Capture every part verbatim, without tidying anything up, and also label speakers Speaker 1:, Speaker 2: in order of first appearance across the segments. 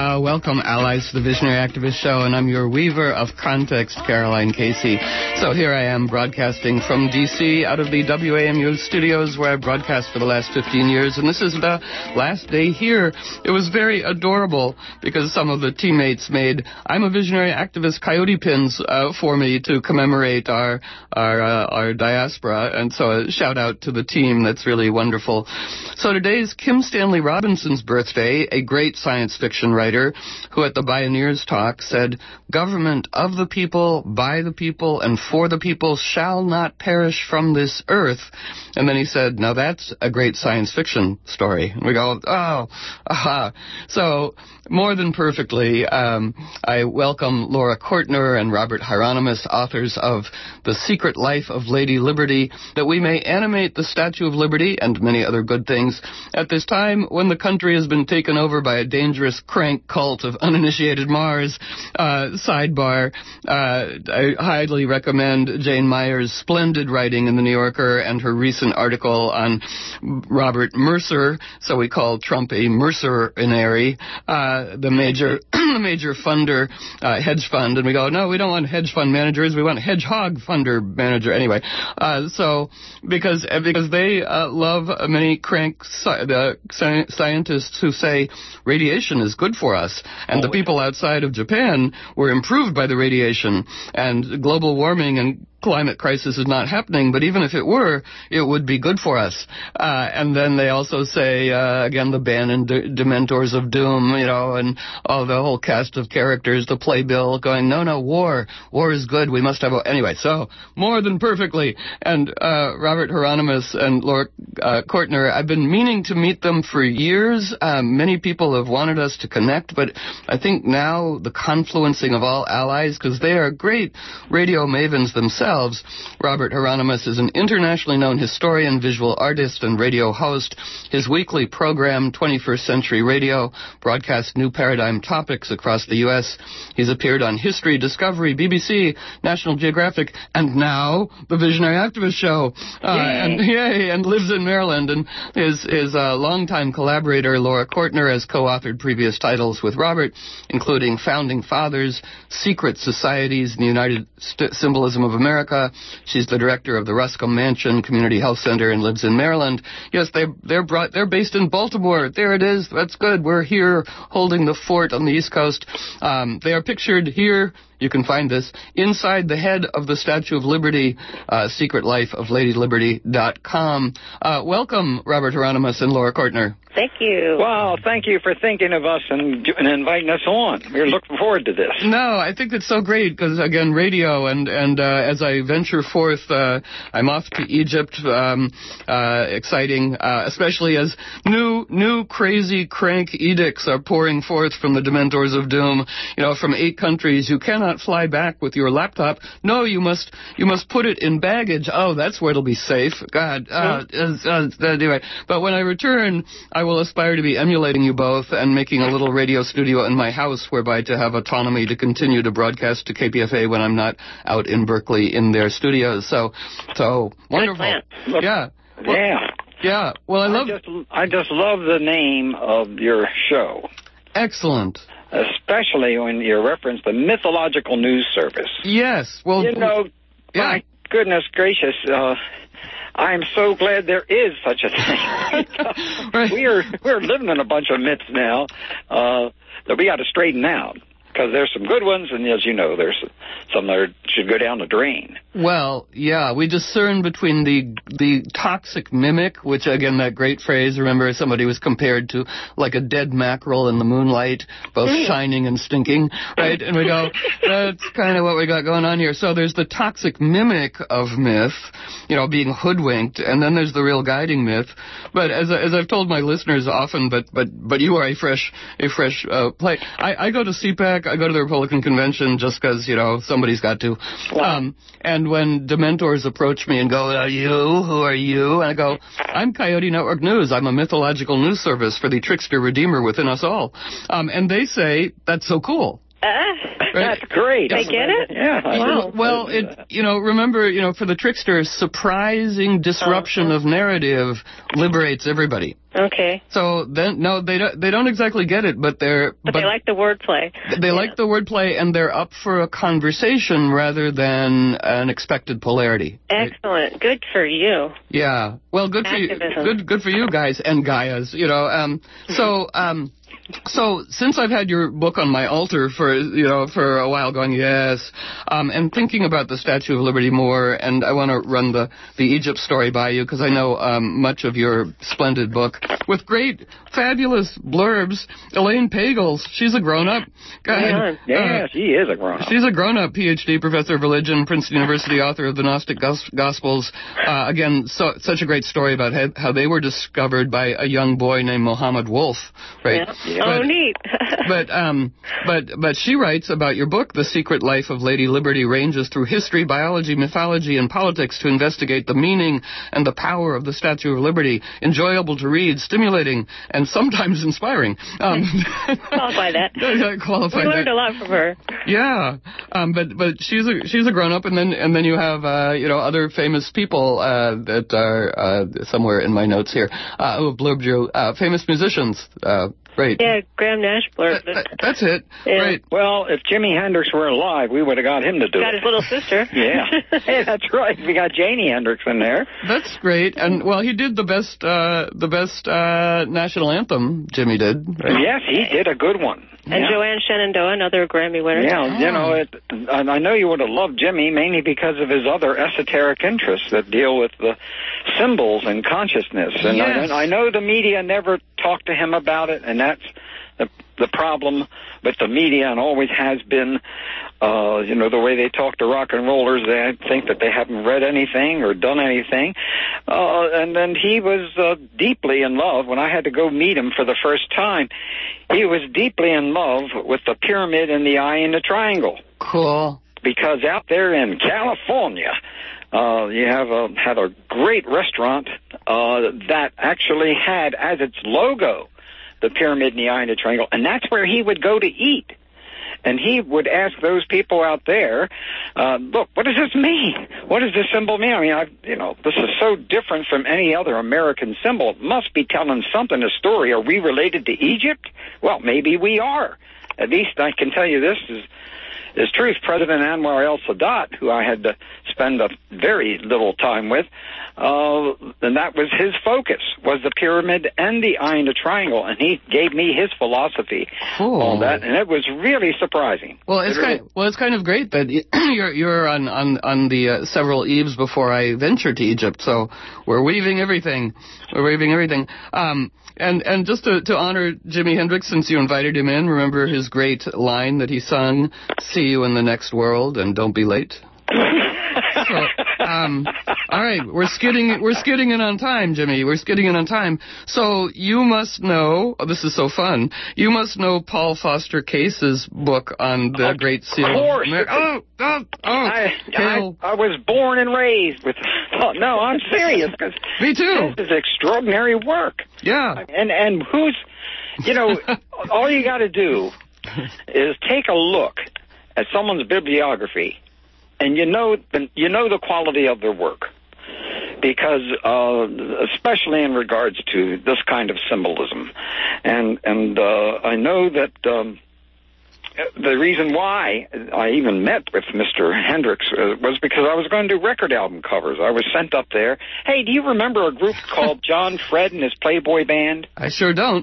Speaker 1: Uh, welcome, allies, to the Visionary Activist Show, and I'm your weaver of context, Caroline Casey. So here I am broadcasting from D C out of the W A M U studios where I broadcast for the last fifteen years, and this is the last day here. It was very adorable because some of the teammates made I'm a Visionary Activist coyote pins uh, for me to commemorate our our, uh, our diaspora, and so a shout out to the team. That's really wonderful. So today is Kim Stanley Robinson's birthday, a great science fiction writer who at the Bioneers talk said, "Government of the people, by the people, and for the people shall not perish from this earth." And then he said, now that's a great science fiction story. And we go, oh, aha. So more than perfectly, um, I welcome Laura Kortner and Robert Hieronymus, authors of The Secret Life of Lady Liberty, that we may animate the Statue of Liberty and many other good things at this time when the country has been taken over by a dangerous crank cult of uninitiated Mars. Uh, sidebar, uh, I highly recommend Jane Meyer's splendid writing in The New Yorker and her recent article on Robert Mercer, so we call Trump a mercenary, uh, the major the major funder, uh, hedge fund, and we go, no, we don't want hedge fund managers, we want hedgehog funder manager. Anyway, uh, so because because they uh, love many crank sci- the sci- scientists who say radiation is good for us, and oh, the people outside of Japan were improved by the radiation, and global warming and climate crisis is not happening, but even if it were, it would be good for us. Uh, and then they also say, uh, again, the Bannon D- Dementors of Doom, you know, and all the whole cast of characters, the playbill going, no, no, war, war is good, we must have a... Anyway, so, more than perfectly. And uh, Robert Hieronymus and Laura uh, Kortner, I've been meaning to meet them for years. Um, many people have wanted us to connect, but I think now the confluencing of all allies, because they are great radio mavens themselves. Robert Hieronymus is an internationally known historian, visual artist, and radio host. His weekly program, twenty-first Century Radio, broadcasts new paradigm topics across the U S He's appeared on History, Discovery, B B C, National Geographic, and now the Visionary Activist Show. Uh, and yay, and lives in Maryland. And his his uh, longtime collaborator, Laura Kortner, has co-authored previous titles with Robert, including Founding Fathers, Secret Societies, and the United St- Symbolism of America. She's the director of the Ruscombe Mansion Community Health Center and lives in Maryland. Yes, they they're brought they're based in Baltimore. There it is. That's good. We're here holding the fort on the East Coast. Um, they are pictured here. You can find this inside the head of the Statue of Liberty, uh, secret life of lady liberty dot com. Uh, welcome, Robert Hieronymus and Laura Kortner.
Speaker 2: Thank you.
Speaker 3: Well, thank you for thinking of us and, and inviting us on. We're looking forward to this.
Speaker 1: No, I think it's so great because, again, radio, and, and uh, as I venture forth, uh, I'm off to Egypt, um, uh, exciting, uh, especially as new, new crazy crank edicts are pouring forth from the Dementors of Doom, you know, from eight countries. You cannot fly back with your laptop. No, you must you must put it in baggage. Oh, that's where it'll be safe. God, uh, uh, uh, anyway. But when I return, I will aspire to be emulating you both and making a little radio studio in my house whereby to have autonomy to continue to broadcast to K P F A when I'm not out in Berkeley in their studios. So, so wonderful.
Speaker 3: Look,
Speaker 1: yeah.
Speaker 3: Well, yeah.
Speaker 1: Yeah. Well, I love.
Speaker 3: I just, I just love the name of your show.
Speaker 1: Excellent.
Speaker 3: Especially when you reference the Mythological News Service.
Speaker 1: Yes. Well,
Speaker 3: you know,
Speaker 1: yeah.
Speaker 3: my goodness gracious, uh, I'm so glad there is such a thing.
Speaker 1: Right.
Speaker 3: We are we're living in a bunch of myths now uh, that we got to straighten out. Because there's some good ones, and as you know, there's some that are, should go down the drain.
Speaker 1: Well, yeah, we discern between the the toxic mimic, which, again, that great phrase, remember, somebody was compared to like a dead mackerel in the moonlight, both shining and stinking, right? And we go, that's kind of what we got going on here. So there's the toxic mimic of myth, you know, being hoodwinked, and then there's the real guiding myth. But as, as I've told my listeners often, but but but you are a fresh, a fresh uh, play. I, I go to C PAC, I go to the Republican convention just because, you know, somebody's got to. Um, and when Dementors approach me and go, are you? Who are you? And I go, I'm Coyote Network News. I'm a mythological news service for the trickster redeemer within us all. Um, and they say, that's so cool.
Speaker 2: Uh,
Speaker 3: That's great.
Speaker 2: They get it?
Speaker 3: Yeah.
Speaker 2: Wow.
Speaker 1: Well, it, you know, remember, you know, for the trickster, surprising disruption
Speaker 2: Uh-huh.
Speaker 1: of narrative liberates everybody.
Speaker 2: Okay.
Speaker 1: So then, no, they don't. They don't exactly get it, but they're.
Speaker 2: But, they like the wordplay.
Speaker 1: They
Speaker 2: Yeah.
Speaker 1: like the wordplay, and they're up for a conversation rather than an expected polarity.
Speaker 2: Excellent. Good for you.
Speaker 1: Yeah. Well, good
Speaker 2: Activism.
Speaker 1: for you. Good, good for you guys and Gaias. You know. Um. So. Um. So, since I've had your book on my altar for, you know, for a while going, yes, um, and thinking about the Statue of Liberty more, and I want to run the, the Egypt story by you, because I know um, much of your splendid book, with great, fabulous blurbs. Elaine Pagels, she's a grown-up. Go ahead.
Speaker 3: Yeah,
Speaker 1: Uh,
Speaker 3: she is a grown-up.
Speaker 1: She's a grown-up P H D professor of religion, Princeton University author of the Gnostic Gos- Gospels. Uh, again, so, such a great story about how, how they were discovered by a young boy named Mohammed Wolf, right?
Speaker 2: Yeah.
Speaker 3: Yeah.
Speaker 2: Oh,
Speaker 1: But-
Speaker 2: neat.
Speaker 1: But um, but but she writes about your book, The Secret Life of Lady Liberty, ranges through history, biology, mythology, and politics to investigate the meaning and the power of the Statue of Liberty. Enjoyable to read, stimulating, and sometimes inspiring. Um,
Speaker 2: Qualify that.
Speaker 1: Yeah, qualify
Speaker 2: We learned
Speaker 1: that.
Speaker 2: a lot from her.
Speaker 1: Yeah, um, but but she's a she's a grown up, and then and then you have uh, you know other famous people uh, that are uh, somewhere in my notes here uh, who have blurbed you. Uh, famous musicians. Uh, Great.
Speaker 2: Yeah, Graham Nash blurbed
Speaker 1: That-
Speaker 2: it.
Speaker 1: that- that's it.
Speaker 2: Yeah.
Speaker 1: Right.
Speaker 3: Well, if Jimi Hendrix were alive, we would have got him to do
Speaker 2: Got
Speaker 3: it.
Speaker 2: his little sister.
Speaker 3: Yeah. Hey, that's right. We got Janie Hendrix in there.
Speaker 1: That's great. And well, he did the best uh, the best uh, national anthem. Jimmy did. Right?
Speaker 3: Yes, he did a good one.
Speaker 2: And
Speaker 3: yeah.
Speaker 2: Joanne Shenandoah, another Grammy winner.
Speaker 3: Yeah, you know, it, I I know you would have loved Jimmy mainly because of his other esoteric interests that deal with the symbols and consciousness. And
Speaker 1: Yes.
Speaker 3: I, I know the media never talked to him about it, and that's the, the problem with the media and always has been. Uh, you know, the way they talk to rock and rollers, they think that they haven't read anything or done anything. Uh, and then he was uh, deeply in love. When I had to go meet him for the first time, he was deeply in love with the pyramid and the eye in the triangle.
Speaker 1: Cool.
Speaker 3: Because out there in California, uh, you have a, had a great restaurant uh, that actually had as its logo the pyramid and the eye in the triangle, and that's where he would go to eat. And he would ask those people out there, uh, look, what does this mean? What does this symbol mean? I mean, I, you know, this is so different from any other American symbol. It must be telling something, a story. Are we related to Egypt? Well, maybe we are. At least I can tell you this is, is truth. President Anwar el-Sadat, who I had to spend a very little time with, uh, and that was his focus, was the pyramid and the eye in the triangle, and he gave me his philosophy
Speaker 1: Cool.
Speaker 3: on that, and it was really surprising.
Speaker 1: Well, it's
Speaker 3: It really-
Speaker 1: kind. Well, it's kind of great that you're you're on on on the uh, several eves before I venture to Egypt. So we're weaving everything. We're weaving everything. Um, and and just to to honor Jimi Hendrix, since you invited him in, remember his great line that he sung: "See you in the next world, and don't be late." So, um, all right, we're skidding. We're skidding in on time, Jimmy. We're skidding in on time. So you must know. Oh, this is so fun. You must know Paul Foster Case's book on the
Speaker 3: Of
Speaker 1: Great Seal.
Speaker 3: course.
Speaker 1: Of America. Oh, oh, oh.
Speaker 3: I, I,
Speaker 1: Hail.
Speaker 3: I was born and raised with. Oh, no, I'm serious. 'Cause
Speaker 1: Me too.
Speaker 3: This is extraordinary work.
Speaker 1: Yeah.
Speaker 3: And and who's, you know, all you got to do is take a look at someone's bibliography, and you know the, you know the quality of their work, because uh, especially in regards to this kind of symbolism, and and uh, I know that. Um, The reason why I even met with Mister Hendrix uh, was because I was going to do record album covers. I was sent up there. Hey, do you remember a group called John Fred and his Playboy Band?
Speaker 1: I sure don't.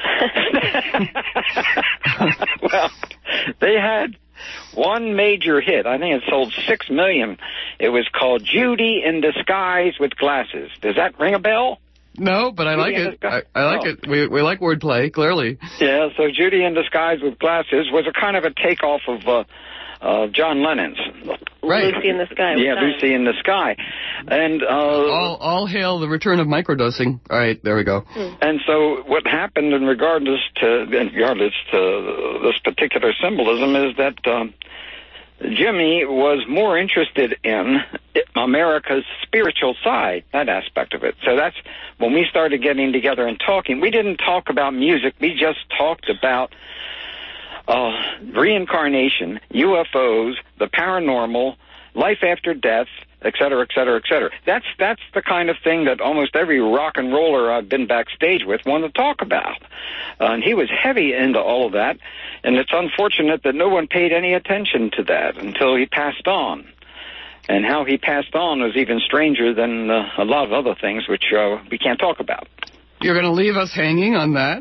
Speaker 3: Well, they had one major hit. I think it sold six million. It was called Judy in Disguise with Glasses. Does that ring a bell?
Speaker 1: No, but I like
Speaker 3: Judy in
Speaker 1: it. I,
Speaker 3: Disguise?
Speaker 1: I like
Speaker 3: Oh.
Speaker 1: it. We we like wordplay, clearly.
Speaker 3: Yeah, so Judy in Disguise with Glasses was a kind of a takeoff of uh, uh, John Lennon's.
Speaker 1: Right.
Speaker 2: Lucy in the Sky.
Speaker 3: Yeah,
Speaker 2: Time.
Speaker 3: Lucy in the Sky. And uh,
Speaker 1: All all hail the return of microdosing. All right, there we go.
Speaker 3: and so what happened in regards to in regards to this particular symbolism is that um, Jimmy was more interested in America's spiritual side, that aspect of it. So that's when we started getting together and talking. We didn't talk about music. We just talked about uh, reincarnation, U F Os, the paranormal, life after death, et cetera, et cetera, et cetera. That's, that's the kind of thing that almost every rock and roller I've been backstage with wanted to talk about. Uh, and he was heavy into all of that, and it's unfortunate that no one paid any attention to that until he passed on. And how he passed on was even stranger than uh, a lot of other things, which uh, we can't talk about.
Speaker 1: You're going to leave us hanging on that?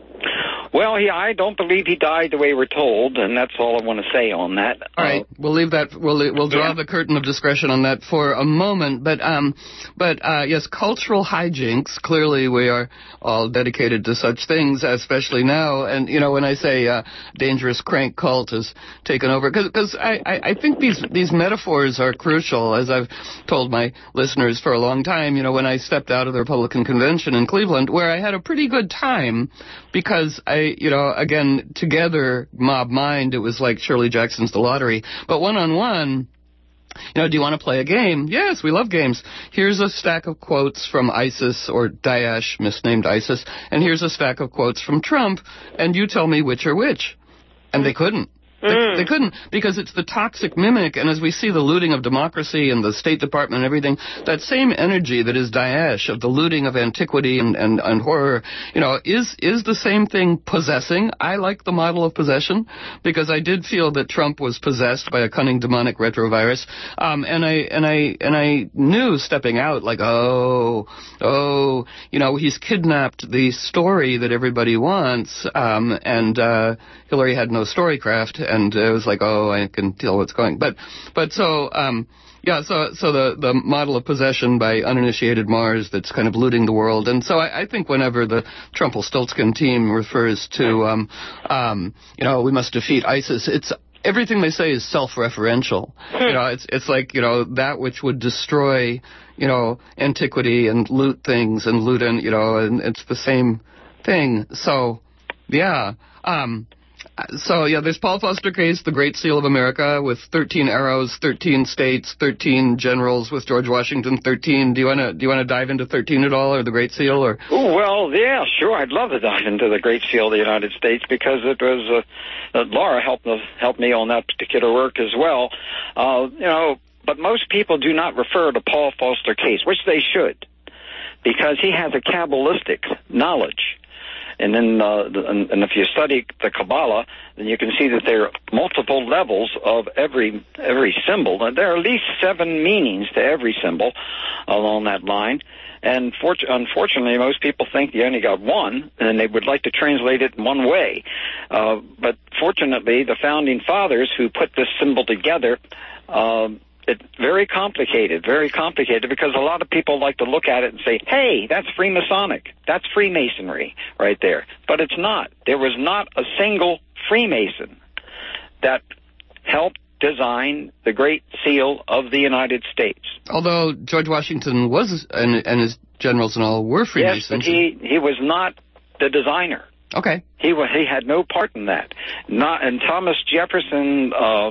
Speaker 3: Well, he, I don't believe he died the way we're told, and that's all I want to say on that.
Speaker 1: All right,
Speaker 3: uh,
Speaker 1: we'll leave that. We'll we'll draw yeah. the curtain of discretion on that for a moment. But um, but uh, yes, cultural hijinks. Clearly, we are all dedicated to such things, especially now. And you know, when I say uh, dangerous crank cult has taken over, because I, I I think these these metaphors are crucial. As I've told my listeners for a long time, you know, when I stepped out of the Republican convention in Cleveland, where I had a pretty good time, because I. You know, again, together, mob mind, it was like Shirley Jackson's The Lottery. But one-on-one, you know, do you want to play a game? Yes, we love games. Here's a stack of quotes from ISIS or Daesh, misnamed ISIS, and here's a stack of quotes from Trump, and you tell me which are which. And they couldn't. They, mm. they couldn't, because it's the toxic mimic, and as we see the looting of democracy and the State Department and everything, that same energy that is Daesh, of the looting of antiquity and, and, and horror, you know, is is the same thing possessing. I like the model of possession, because I did feel that Trump was possessed by a cunning demonic retrovirus, um, and I and I and I knew stepping out, like, oh, oh, you know, he's kidnapped the story that everybody wants, um, and uh, Hillary had no storycraft. And it was like, oh, I can tell what's going. But, but so, um, yeah, so so the, the model of possession by uninitiated Mars that's kind of looting the world. And so I, I think whenever the Trumpel-Stoltzkin team refers to, um, um, you know, we must defeat ISIS, it's everything they say is self-referential. You know, it's it's like, you know, that which would destroy, you know, antiquity and loot things and loot, and, you know, and it's the same thing. So, yeah. Um, So, yeah, there's Paul Foster Case, the Great Seal of America, with thirteen arrows, thirteen states, thirteen generals, with George Washington, thirteen. Do you want to do you want to dive into thirteen at all, or the Great Seal? Or
Speaker 3: oh, well, yeah, sure. I'd love to dive into the Great Seal of the United States, because it was, uh, uh, Laura helped, uh, helped me on that particular work as well. Uh, you know, but most people do not refer to Paul Foster Case, which they should, because he has a Kabbalistic knowledge. And then, uh, and, and if you study the Kabbalah, then you can see that there are multiple levels of every every symbol. And there are at least seven meanings to every symbol along that line. And for, unfortunately, most people think you only got one, and they would like to translate it in one way. Uh, but fortunately, the founding fathers who put this symbol together, uh, it's very complicated, very complicated, because a lot of people like to look at it and say, hey, that's Freemasonic. That's Freemasonry right there. But it's not. There was not a single Freemason that helped design the Great Seal of the United States.
Speaker 1: Although George Washington was, and, and his generals and all were Freemasons.
Speaker 3: Yes, but he, he was not the designer.
Speaker 1: Okay.
Speaker 3: He was, he had no part in that. Not, and Thomas Jefferson... Uh,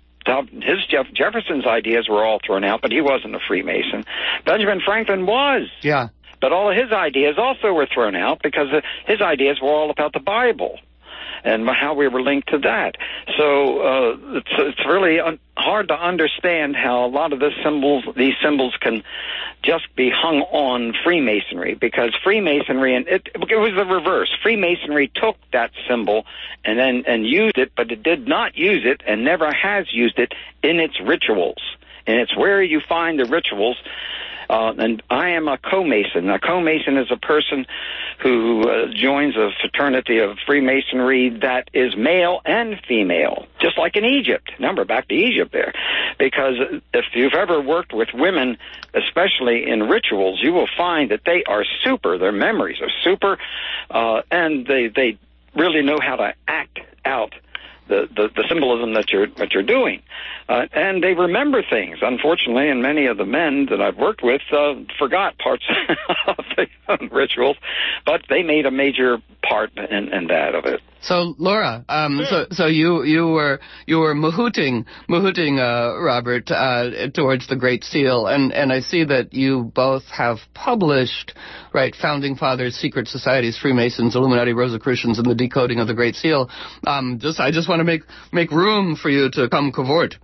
Speaker 3: His Jeff, Jefferson's ideas were all thrown out, but he wasn't a Freemason. Benjamin Franklin was.
Speaker 1: Yeah.
Speaker 3: But all of his ideas also were thrown out, because his ideas were all about the Bible and how we were linked to that. So uh, it's, it's really un- hard to understand how a lot of this symbols, these symbols can just be hung on Freemasonry, because Freemasonry, and it, it was the reverse. Freemasonry took that symbol and then and used it, but it did not use it and never has used it in its rituals. And it's where you find the rituals. Uh, and I am a co-Mason. A co-Mason is a person who uh, joins a fraternity of Freemasonry that is male and female, just like in Egypt. Remember, back to Egypt there. Because if you've ever worked with women, especially in rituals, you will find that they are super. Their memories are super, uh, and they, they really know how to act out The, the, the symbolism that you're that you're doing, uh, and they remember things. Unfortunately, and many of the men that I've worked with uh, forgot parts of the rituals, but they made a major part in, in that of it.
Speaker 1: So, Laura, um, mm. so so you you were you were mahooting mahooting uh, Robert uh, towards the Great Seal, and and I see that you both have published, right, Founding Fathers, Secret Societies, Freemasons, Illuminati, Rosicrucians, and the Decoding of the Great Seal. Um, just I just want to make make room for you to come cavort.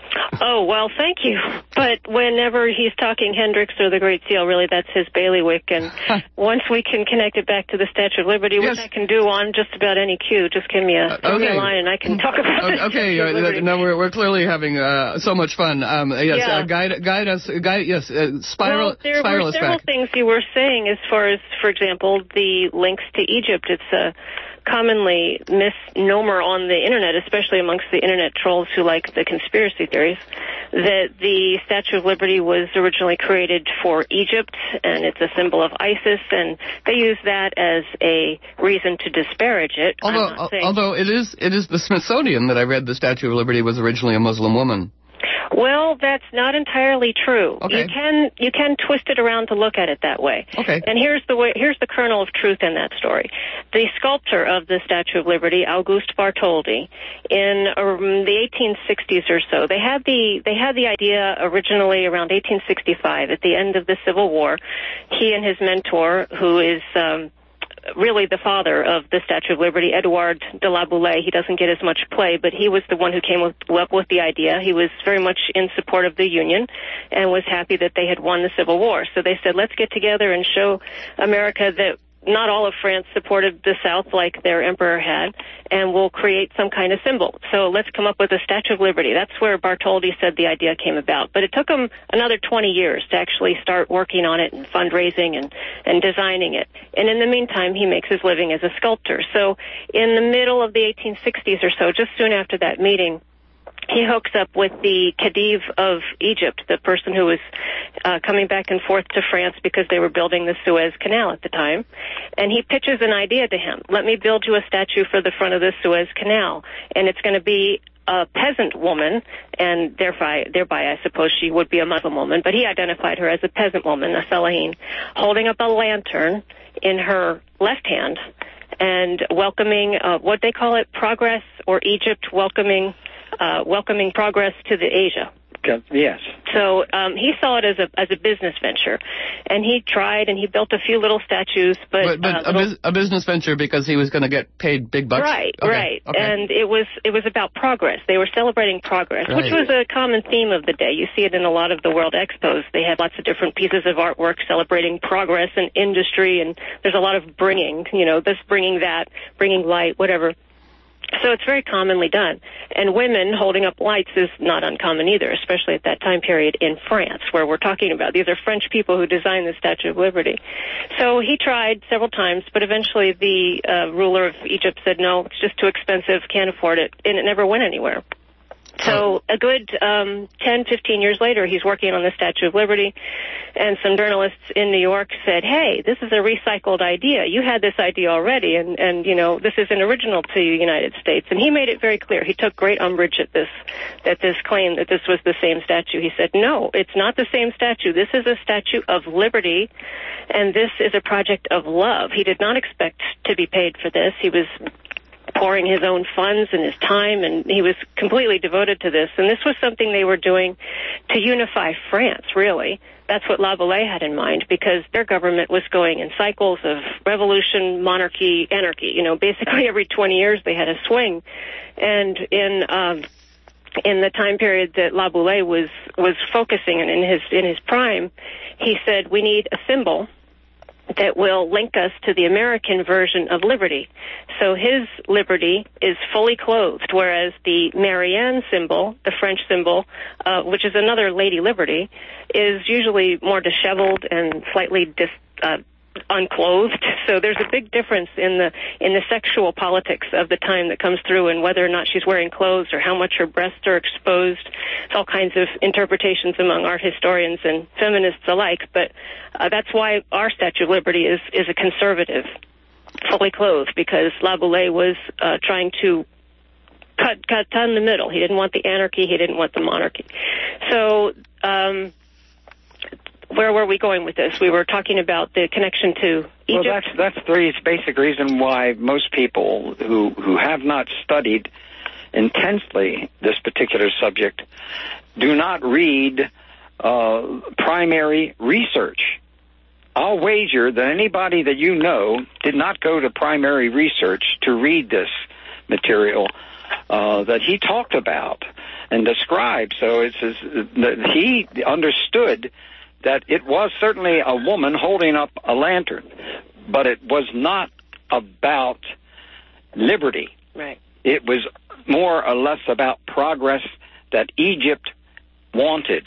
Speaker 2: Oh, well, thank you. But whenever he's talking Hendricks or the Great Seal, really that's his bailiwick. And once we can connect it back to the Statue of Liberty,
Speaker 1: yes.
Speaker 2: which I can do on just about any cue, just give me a, uh, okay. me a line and I can talk about it.
Speaker 1: Okay, okay. no, we're, we're clearly having uh, so much fun. Um, yes,
Speaker 2: yeah.
Speaker 1: uh, guide, guide us, guide, yes, uh, spiral,
Speaker 2: well, there
Speaker 1: spiral
Speaker 2: were
Speaker 1: us
Speaker 2: several
Speaker 1: back.
Speaker 2: things you were saying as far as, for example, the links to Egypt. It's a commonly misnomer on the Internet, especially amongst the Internet trolls who like the conspiracy theories, that the Statue of Liberty was originally created for Egypt, and it's a symbol of ISIS, and they use that as a reason to disparage it.
Speaker 1: Although, although it is it is the Smithsonian that I read the Statue of Liberty was originally a Muslim woman.
Speaker 2: Well, that's not entirely true.
Speaker 1: Okay.
Speaker 2: You can you can twist it around to look at it that way.
Speaker 1: Okay.
Speaker 2: And here's the way here's the kernel of truth in that story. The sculptor of the Statue of Liberty, Auguste Bartholdi, in um, the eighteen sixties or so, they had the they had the idea originally around eighteen sixty-five, at the end of the Civil War. He and his mentor, who is um, really the father of the Statue of Liberty, Edouard de la Boulaye. He doesn't get as much play, but he was the one who came up with, with the idea. He was very much in support of the Union and was happy that they had won the Civil War. So they said, let's get together and show America that not all of France supported the South like their emperor had, and we'll create some kind of symbol. So let's come up with a Statue of Liberty. That's where Bartholdi said the idea came about. But it took him another twenty years to actually start working on it and fundraising and, and designing it. And in the meantime, he makes his living as a sculptor. So in the middle of the eighteen sixties or so, just soon after that meeting, he hooks up with the Khedive of Egypt, the person who was uh, coming back and forth to France because they were building the Suez Canal at the time. And he pitches an idea to him. Let me build you a statue for the front of the Suez Canal. And it's going to be a peasant woman, and thereby, thereby, I suppose she would be a Muslim woman, but he identified her as a peasant woman, a fellahin, holding up a lantern in her left hand and welcoming, uh, what they call it, progress, or Egypt welcoming Uh, welcoming progress to the Asia.
Speaker 3: Yes.
Speaker 2: So um, he saw it as a as a business venture, and he tried and he built a few little statues, but,
Speaker 1: but, but
Speaker 2: uh,
Speaker 1: a, bus- a business venture because he was going to get paid big bucks.
Speaker 2: Right,
Speaker 1: okay.
Speaker 2: right,
Speaker 1: okay.
Speaker 2: and it was it was about progress. They were celebrating progress,
Speaker 1: right.
Speaker 2: which was a common theme of the day. You see it in a lot of the World Expos. They had lots of different pieces of artwork celebrating progress and industry, and there's a lot of bringing, you know, this bringing that, bringing light, whatever. So it's very commonly done. And women holding up lights is not uncommon either, especially at that time period in France, where we're talking about. These are French people who designed the Statue of Liberty. So he tried several times, but eventually the uh, ruler of Egypt said, no, it's just too expensive, can't afford it, and it never went anywhere. So a good um, ten, fifteen years later, he's working on the Statue of Liberty, and some journalists in New York said, hey, this is a recycled idea. You had this idea already, and, and you know, this is an original to the United States. And he made it very clear. He took great umbrage at this, at this claim that this was the same statue. He said, no, it's not the same statue. This is a statue of liberty, and this is a project of love. He did not expect to be paid for this. He was pouring his own funds and his time, and he was completely devoted to this. And this was something they were doing to unify France, really. That's what La Boulaye had in mind, because their government was going in cycles of revolution, monarchy, anarchy. You know, basically every twenty years they had a swing. And in um, in the time period that La Boulaye was was focusing and in his in his prime, he said, we need a symbol that will link us to the American version of liberty. So his liberty is fully clothed, whereas the Marianne symbol, the French symbol, uh, which is another Lady Liberty, is usually more disheveled and slightly dis, uh, unclothed. So there's a big difference in the in the sexual politics of the time that comes through, and whether or not she's wearing clothes or how much her breasts are exposed. It's all kinds of interpretations among art historians and feminists alike, but uh, that's why our Statue of Liberty is, is a conservative, fully clothed, because La Boulaye was uh, trying to cut, cut down the middle. He didn't want the anarchy, he didn't want the monarchy. So um where were we going with this? We were talking about the connection to Egypt.
Speaker 3: Well, that's that's the basic reason why most people who who have not studied intensely this particular subject do not read uh, primary research. I'll wager that anybody that you know did not go to primary research to read this material uh, that he talked about and described. So it's his, that he understood that it was certainly a woman holding up a lantern, but it was not about liberty.
Speaker 2: Right.
Speaker 3: It was more or less about progress that Egypt wanted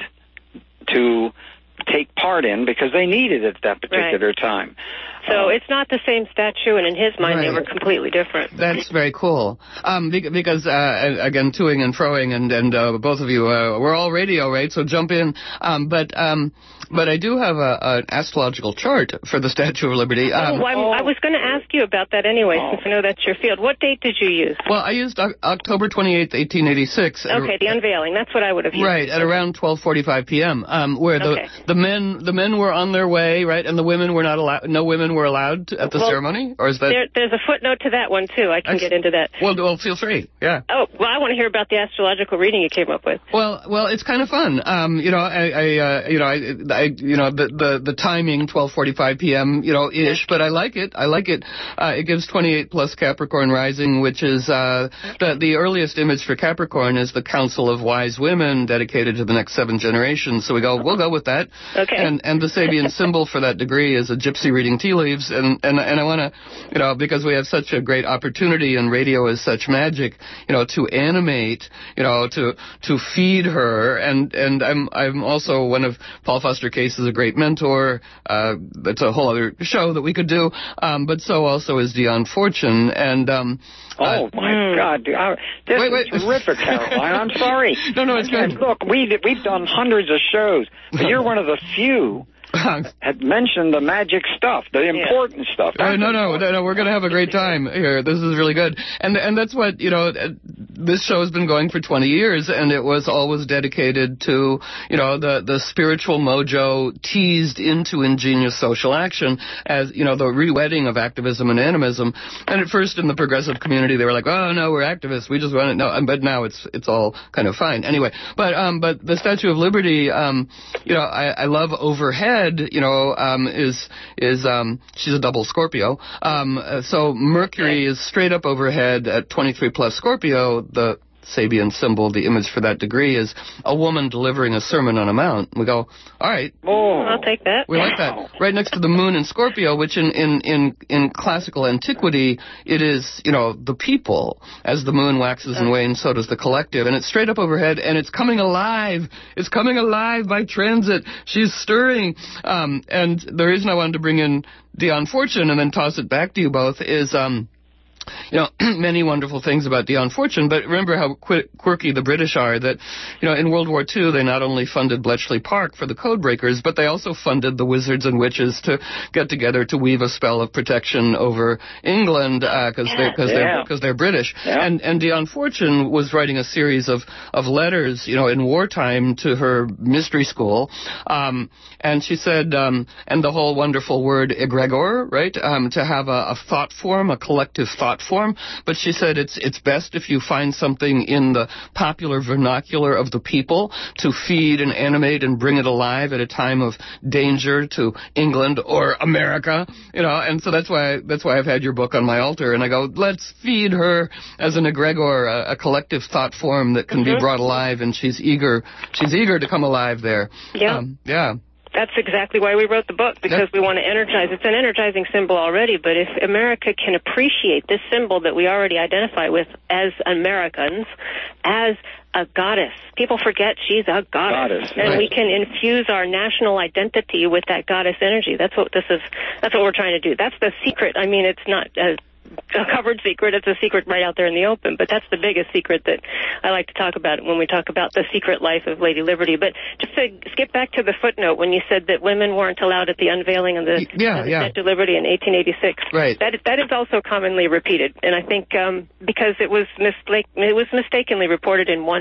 Speaker 3: to take part in because they needed it at that particular
Speaker 2: right.
Speaker 3: time.
Speaker 2: So
Speaker 3: uh,
Speaker 2: it's not the same statue, and in his mind,
Speaker 1: right.
Speaker 2: they were completely different.
Speaker 1: That's very cool. Um, because, uh, again, toing and froing, and, and uh, both of you, uh, we're all radio, right? So jump in. Um, but um, but I do have a, an astrological chart for the Statue of Liberty. Um,
Speaker 2: oh, well, I was going to ask you about that anyway,
Speaker 3: oh.
Speaker 2: since I know that's your field. What date did you use?
Speaker 1: Well, I used o- October twenty-eighth, eighteen eighty-six.
Speaker 2: Okay, the unveiling. That's what I would have used.
Speaker 1: Right, at around twelve forty-five p.m., um, where the,
Speaker 2: okay.
Speaker 1: the men the men were on their way, right, and the women were not allowed. No women were allowed to, at the
Speaker 2: well,
Speaker 1: ceremony, or is that?
Speaker 2: There, there's a footnote to that one too. I can I, get into that.
Speaker 1: Well, well, feel free. Yeah.
Speaker 2: Oh, well, I want to hear about the astrological reading you came up with.
Speaker 1: Well, well, it's kind of fun. Um, you know, I, I uh, you know, I, I, you know, the the the timing twelve forty-five p.m. you know ish, but I like it. I like it. Uh, it gives twenty-eight plus Capricorn rising, which is uh, the the earliest image for Capricorn is the Council of Wise Women, dedicated to the next seven generations. So we go, we'll go with that.
Speaker 2: Okay.
Speaker 1: And and the Sabian symbol for that degree is a gypsy reading tea leaves, and and and I want to, you know, because we have such a great opportunity and radio is such magic, you know, to animate, you know, to to feed her, and and I'm I'm also one of Paul Foster Case is a great mentor. Uh, that's a whole other show that we could do. Um, but so also is Dion Fortune, and um.
Speaker 3: Oh
Speaker 1: uh,
Speaker 3: my
Speaker 2: mm.
Speaker 3: God! Dude, I, this
Speaker 1: wait, wait.
Speaker 3: is terrific, Caroline. I'm sorry.
Speaker 1: No, no, it's good.
Speaker 3: Look, we we've done hundreds of shows, but you're one of the few had mentioned the magic stuff, the important yeah. stuff.
Speaker 1: Uh, no, no, no, no, we're going to have a great time here. This is really good. And and that's what, you know, this show has been going for twenty years, and it was always dedicated to, you know, the, the spiritual mojo teased into ingenious social action as, you know, the re-wedding of activism and animism. And at first in the progressive community, they were like, oh, no, we're activists. We just want to, no, but now it's it's all kind of fine. Anyway, but um, but the Statue of Liberty, um, you know, I, I love overhead. You know, um, is is um, she's a double Scorpio. Um, so Mercury is straight up overhead at twenty-three plus Scorpio. The Sabian symbol, the image for that degree, is a woman delivering a sermon on a mount. We go, all right.
Speaker 3: Oh,
Speaker 2: I'll take that.
Speaker 1: We like that. Right next to the moon in Scorpio, which in, in, in, in classical antiquity, it is, you know, the people. As the moon waxes and wanes, so does the collective. And it's straight up overhead, and it's coming alive. It's coming alive by transit. She's stirring. Um, and the reason I wanted to bring in Dion Fortune and then toss it back to you both is... Um, You know, many wonderful things about Dion Fortune, but remember how qu- quirky the British are, that, you know, in World War Two, they not only funded Bletchley Park for the code breakers, but they also funded the wizards and witches to get together to weave a spell of protection over England, because uh, they, cause
Speaker 3: yeah.
Speaker 1: they're, cause they're British.
Speaker 3: Yeah.
Speaker 1: And, and Dion Fortune was writing a series of, of letters, you know, in wartime to her mystery school, um, and she said, um, and the whole wonderful word egregor, right, um, to have a, a thought form, a collective thought form, but she said it's it's best if you find something in the popular vernacular of the people to feed and animate and bring it alive at a time of danger to England or America, you know, and so that's why that's why I've had your book on my altar, and I go, let's feed her as an egregor, a, a collective thought form that can mm-hmm. be brought alive, and she's eager she's eager to come alive there.
Speaker 2: Yeah.
Speaker 1: Um, yeah.
Speaker 2: That's exactly why we wrote the book, because we want to energize. It's an energizing symbol already, but if America can appreciate this symbol that we already identify with as Americans, as a goddess. People forget she's a goddess.
Speaker 3: goddess
Speaker 2: and
Speaker 3: right.
Speaker 2: we can infuse our national identity with that goddess energy. That's what this is. That's what we're trying to do. That's the secret. I mean, it's not a a covered secret. It's a secret right out there in the open, but that's the biggest secret that I like to talk about when we talk about the secret life of Lady Liberty. But just to skip back to the footnote when you said that women weren't allowed at the unveiling of the,
Speaker 1: yeah,
Speaker 2: of the
Speaker 1: yeah.
Speaker 2: Statue of Liberty in eighteen eighty-six.
Speaker 1: Right.
Speaker 2: That that is also commonly repeated, and I think um, because it was mistake it was mistakenly reported in one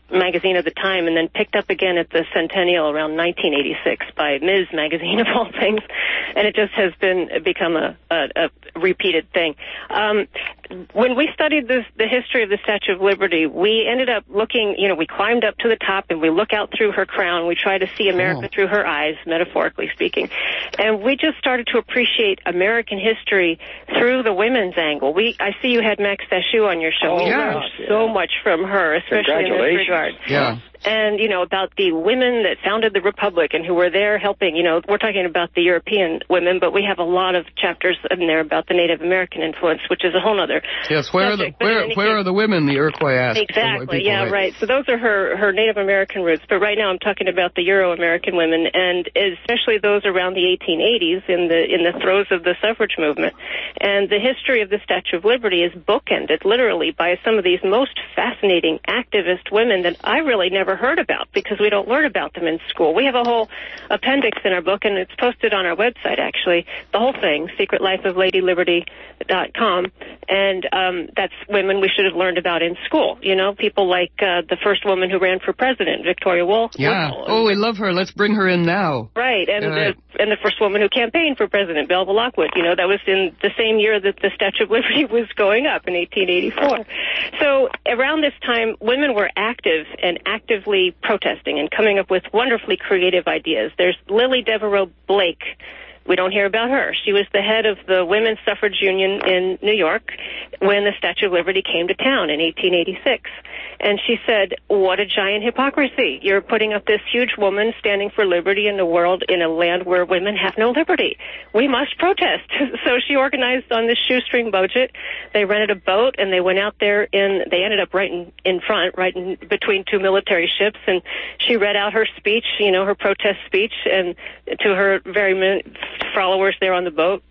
Speaker 2: magazine of the time, and then picked up again at the centennial around nineteen eighty-six by Miz Magazine of all things, and it just has been become a, a, a repeated thing. Um, when we studied this, the history of the Statue of Liberty, we ended up looking, you know, we climbed up to the top and we look out through her crown. We try to see America oh. through her eyes, metaphorically speaking, and we just started to appreciate American history through the women's angle. We, I see you had Max Sashu on your show.
Speaker 3: Oh,
Speaker 2: we
Speaker 3: yeah.
Speaker 2: learned so
Speaker 3: yeah.
Speaker 2: much from her, especially in this regard.
Speaker 1: Yeah.
Speaker 2: And, you know, about the women that founded the Republic and who were there helping. You know, we're talking about the European women, but we have a lot of chapters in there about the Native American influence, which is a whole other
Speaker 1: Yes, where
Speaker 2: subject.
Speaker 1: are the where, where
Speaker 2: case,
Speaker 1: are the women, the Iroquois asked.
Speaker 2: Exactly,
Speaker 1: people,
Speaker 2: yeah,
Speaker 1: right?
Speaker 2: right. So those are her, her Native American roots. But right now I'm talking about the Euro-American women, and especially those around the eighteen eighties in the in the throes of the suffrage movement. And the history of the Statue of Liberty is bookended, literally, by some of these most fascinating activist women that I really never heard about, because we don't learn about them in school. We have a whole appendix in our book, and it's posted on our website, actually, the whole thing, secret life of lady liberty dot com, and um, that's women we should have learned about in school. You know, people like uh, the first woman who ran for president, Victoria Woolf.
Speaker 1: Yeah.
Speaker 2: Woolf.
Speaker 1: Oh, we love her. Let's bring her in now.
Speaker 2: Right, and,
Speaker 1: yeah, right.
Speaker 2: The, and the first woman who campaigned for president, Belva Lockwood. You know, that was in the same year that the Statue of Liberty was going up in eighteen eighty-four. So around this time, women were active and actively protesting and coming up with wonderfully creative ideas. There's Lily Devereaux Blake. We don't hear about her. She was the head of the Women's Suffrage Union in New York when the Statue of Liberty came to town in eighteen eighty-six. And she said, what a giant hypocrisy. You're putting up this huge woman standing for liberty in the world in a land where women have no liberty. We must protest. So she organized on this shoestring budget. They rented a boat, and they went out there, and they ended up right in, in front, right in between two military ships, and she read out her speech, you know, her protest speech, and to her very many followers there on the boat.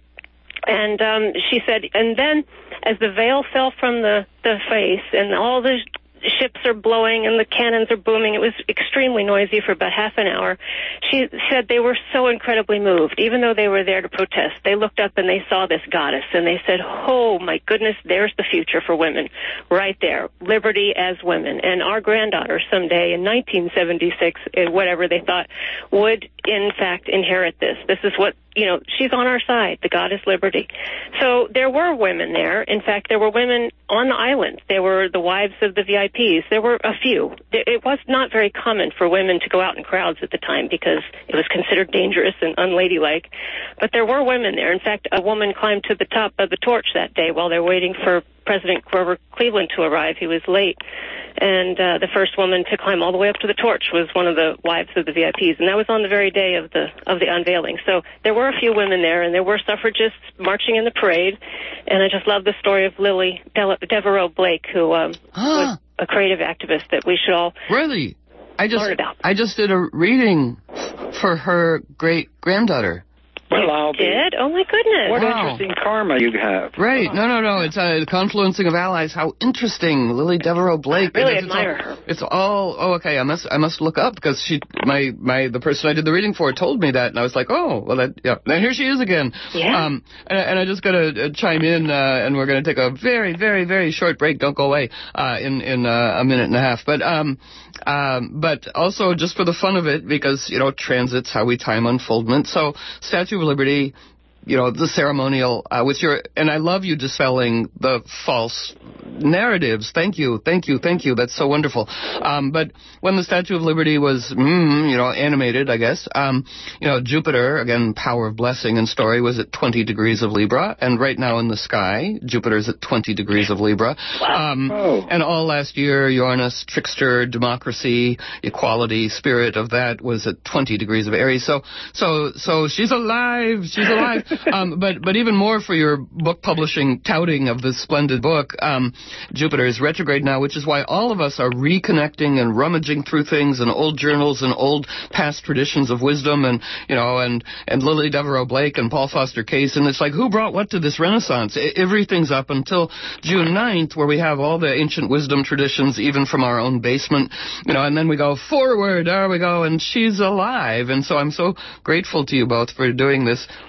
Speaker 2: And um, she said, and then as the veil fell from the, the face and all the ships are blowing and the cannons are booming, it was extremely noisy for about half an hour, she said they were so incredibly moved. Even though they were there to protest, they looked up and they saw this goddess, and they said, oh my goodness, there's the future for women right there, liberty as women. And our granddaughter someday in nineteen seventy-six, whatever they thought, would in fact inherit this. This is what, you know, she's on our side, the goddess liberty. So there were women there. In fact, there were women on the island. They were the wives of the V I Ps. There were a few. It was not very common for women to go out in crowds at the time because it was considered dangerous and unladylike. But there were women there. In fact, a woman climbed to the top of the torch that day while they were waiting for President Grover Cleveland to arrive. He was late. And uh, the first woman to climb all the way up to the torch was one of the wives of the V I Ps. And that was on the very day of the of the unveiling. So there were a few women there, and there were suffragists marching in the parade. And I just love the story of Lily De- Devereaux Blake, who um,
Speaker 1: ah.
Speaker 2: was a creative activist that we should all
Speaker 1: really? I just,
Speaker 2: learn about.
Speaker 1: I just did a reading for her great-granddaughter.
Speaker 3: Well, I'll be.
Speaker 2: Did? Oh, my goodness.
Speaker 3: What
Speaker 1: Wow.
Speaker 3: interesting karma you have.
Speaker 1: Right. No, no, no. It's a confluencing of allies. How interesting. Lily Devereaux Blake.
Speaker 2: I really
Speaker 1: it's
Speaker 2: admire
Speaker 1: all,
Speaker 2: her.
Speaker 1: It's all, oh, okay. I must, I must look up because she, my, my, the person I did the reading for told me that, and I was like, oh, well, that, yeah. Now here she is again.
Speaker 2: Yeah.
Speaker 1: Um, and, and I just gotta uh, chime in, uh, and we're gonna take a very, very, very short break. Don't go away, uh, in, in, uh, a minute and a half. But, um, um, but also just for the fun of it, because, you know, transit's how we time unfoldment. So, Statue of Liberty, you know, the ceremonial, uh, with your, and I love you dispelling the false narratives. Thank you, thank you, thank you. That's so wonderful. Um, but when the Statue of Liberty was, mm, you know, animated, I guess, um, you know, Jupiter, again, power of blessing and story, was at twenty degrees of Libra, and right now in the sky, Jupiter's at twenty degrees of Libra. Um,
Speaker 3: oh.
Speaker 1: And all last year, Uranus, trickster, democracy, equality, spirit of that was at twenty degrees of Aries. So, so, so she's alive, she's alive. Um, but, but even more for your book publishing touting of this splendid book, um, Jupiter is retrograde now, which is why all of us are reconnecting and rummaging through things and old journals and old past traditions of wisdom and, you know, and, and Lily Devereaux Blake and Paul Foster Case. And it's like, who brought what to this Renaissance? I, everything's up until June ninth, where we have all the ancient wisdom traditions, even from our own basement, you know, and then we go forward, there we go, and she's alive. And so I'm so grateful to you both for doing this wonderful work.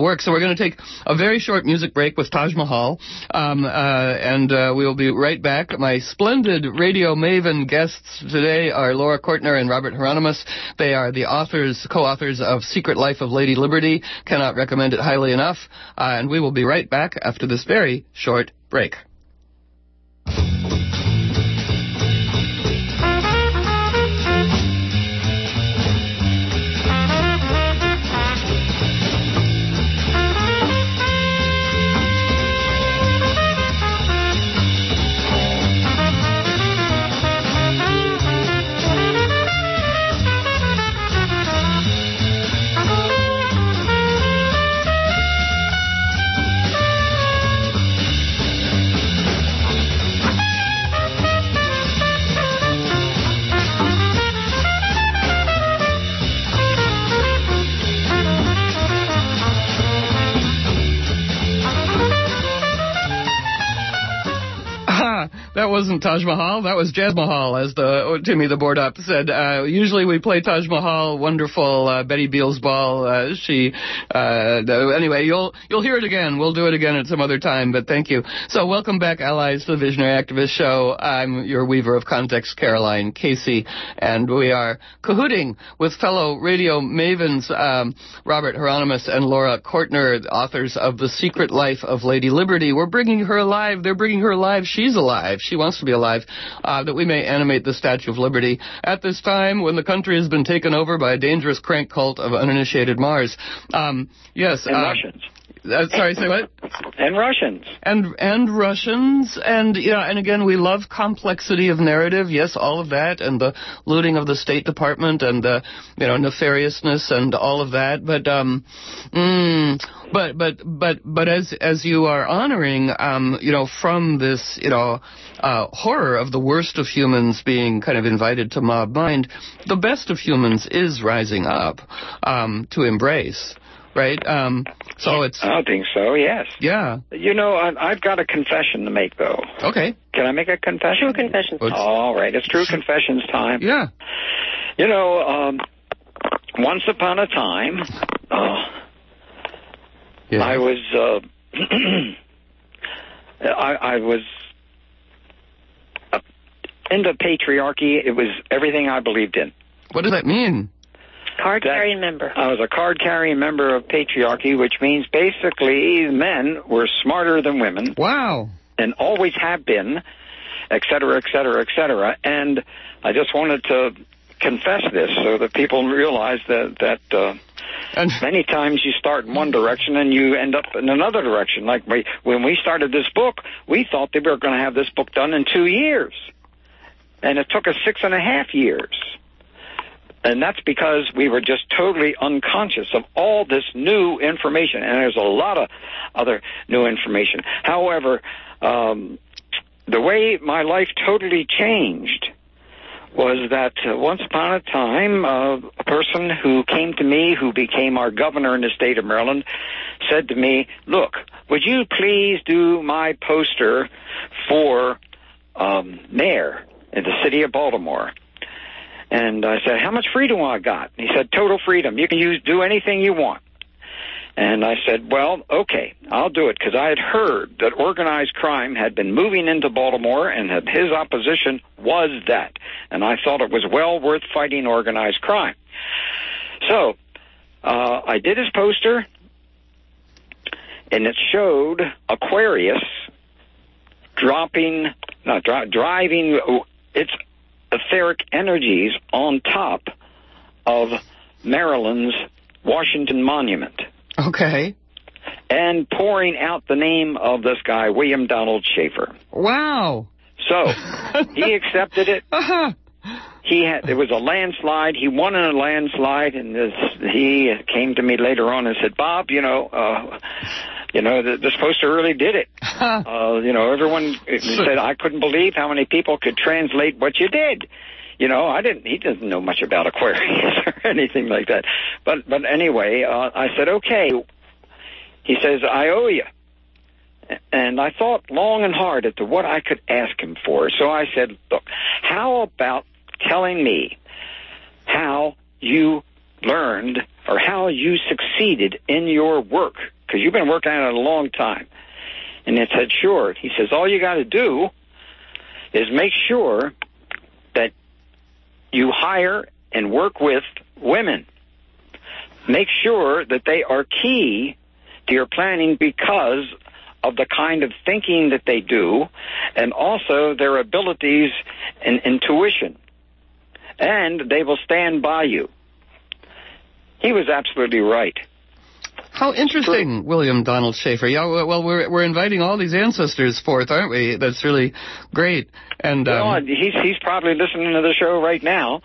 Speaker 1: work. So we're going to take a very short music break with Taj Mahal, um, uh, and uh, we will be right back. My splendid Radio Maven guests today are Laura Kortner and Robert Hieronymus. They are the authors, co-authors of Secret Life of Lady Liberty. Cannot recommend it highly enough. Uh, and we will be right back after this very short break. That wasn't Taj Mahal. That was Jazz Mahal, as the Timmy the board up said. Uh, usually we play Taj Mahal. Wonderful uh, Betty Beals Ball. Uh, she. Uh, anyway, you'll you'll hear it again. We'll do it again at some other time. But thank you. So welcome back, allies, to the Visionary Activist Show. I'm your weaver of context, Caroline Casey, and we are cahooting with fellow radio mavens um, Robert Hieronymus and Laura Kortner, authors of The Secret Life of Lady Liberty. We're bringing her alive. They're bringing her alive. She's alive. She wants to be alive, uh, that we may animate the Statue of Liberty at this time when the country has been taken over by a dangerous crank cult of uninitiated Mars. Um, yes.
Speaker 3: And
Speaker 1: uh,
Speaker 3: Russians.
Speaker 1: Uh, sorry, say what?
Speaker 3: And Russians.
Speaker 1: And and Russians, and yeah, and again, we love complexity of narrative. Yes, all of that, and the looting of the State Department, and the you know nefariousness, and all of that. But um, mm, but but but but as as you are honoring, um, you know, from this, you know, uh, horror of the worst of humans being kind of invited to mob mind, the best of humans is rising up um, to embrace. Right? Um, so it's...
Speaker 3: I think so, yes.
Speaker 1: Yeah.
Speaker 3: You know, I, I've got a confession to make, though.
Speaker 1: Okay.
Speaker 3: Can I make a confession?
Speaker 2: True confession.
Speaker 3: All right, it's true confessions time.
Speaker 1: Yeah.
Speaker 3: You know, um, once upon a time, uh,
Speaker 1: yeah.
Speaker 3: I was... Uh, I, I was uh, into patriarchy. It was everything I believed in.
Speaker 1: What does that mean?
Speaker 2: Card-carrying member.
Speaker 3: I was a card-carrying member of patriarchy, which means basically men were smarter than women.
Speaker 1: Wow.
Speaker 3: And always have been, et cetera, et cetera, et cetera. And I just wanted to confess this so that people realize that, that uh, and many times you start in one direction and you end up in another direction. Like we, when we started this book, we thought they were going to have this book done in two years. And it took us six and a half years. And that's because we were just totally unconscious of all this new information. And there's a lot of other new information. However, um, the way my life totally changed was that uh, once upon a time, uh, a person who came to me, who became our governor in the state of Maryland, said to me, look, would you please do my poster for um, mayor in the city of Baltimore? And I said, how much freedom I got? And he said, total freedom. You can use do anything you want. And I said, well, okay, I'll do it, because I had heard that organized crime had been moving into Baltimore and that his opposition was that. And I thought it was well worth fighting organized crime. So uh, I did his poster, and it showed Aquarius dropping, not dri- driving, its etheric energies on top of Maryland's Washington Monument.
Speaker 1: Okay.
Speaker 3: And pouring out the name of this guy, William Donald Schaefer.
Speaker 1: Wow.
Speaker 3: So, he accepted it.
Speaker 1: Uh-huh.
Speaker 3: He had, it was a landslide. He won in a landslide, and this, he came to me later on and said, Bob, you know, uh, you know, the, this poster really did it. uh, you know, everyone said, I couldn't believe how many people could translate what you did. You know, I didn't, he doesn't know much about Aquarius or anything like that. But, but anyway, uh, I said, okay. He says, I owe you. And I thought long and hard as to what I could ask him for. So I said, look, how about telling me how you learned or how you succeeded in your work because you've been working at it a long time. And I said, sure. He says, all you got to do is make sure that you hire and work with women. Make sure that they are key to your planning because of the kind of thinking that they do, and also their abilities and intuition. And they will stand by you. He was absolutely right.
Speaker 1: How interesting, William Donald Schaefer. Yeah, well, we're we're inviting all these ancestors forth, aren't we? That's really great. And um,
Speaker 3: well, he's he's probably listening to the show right now.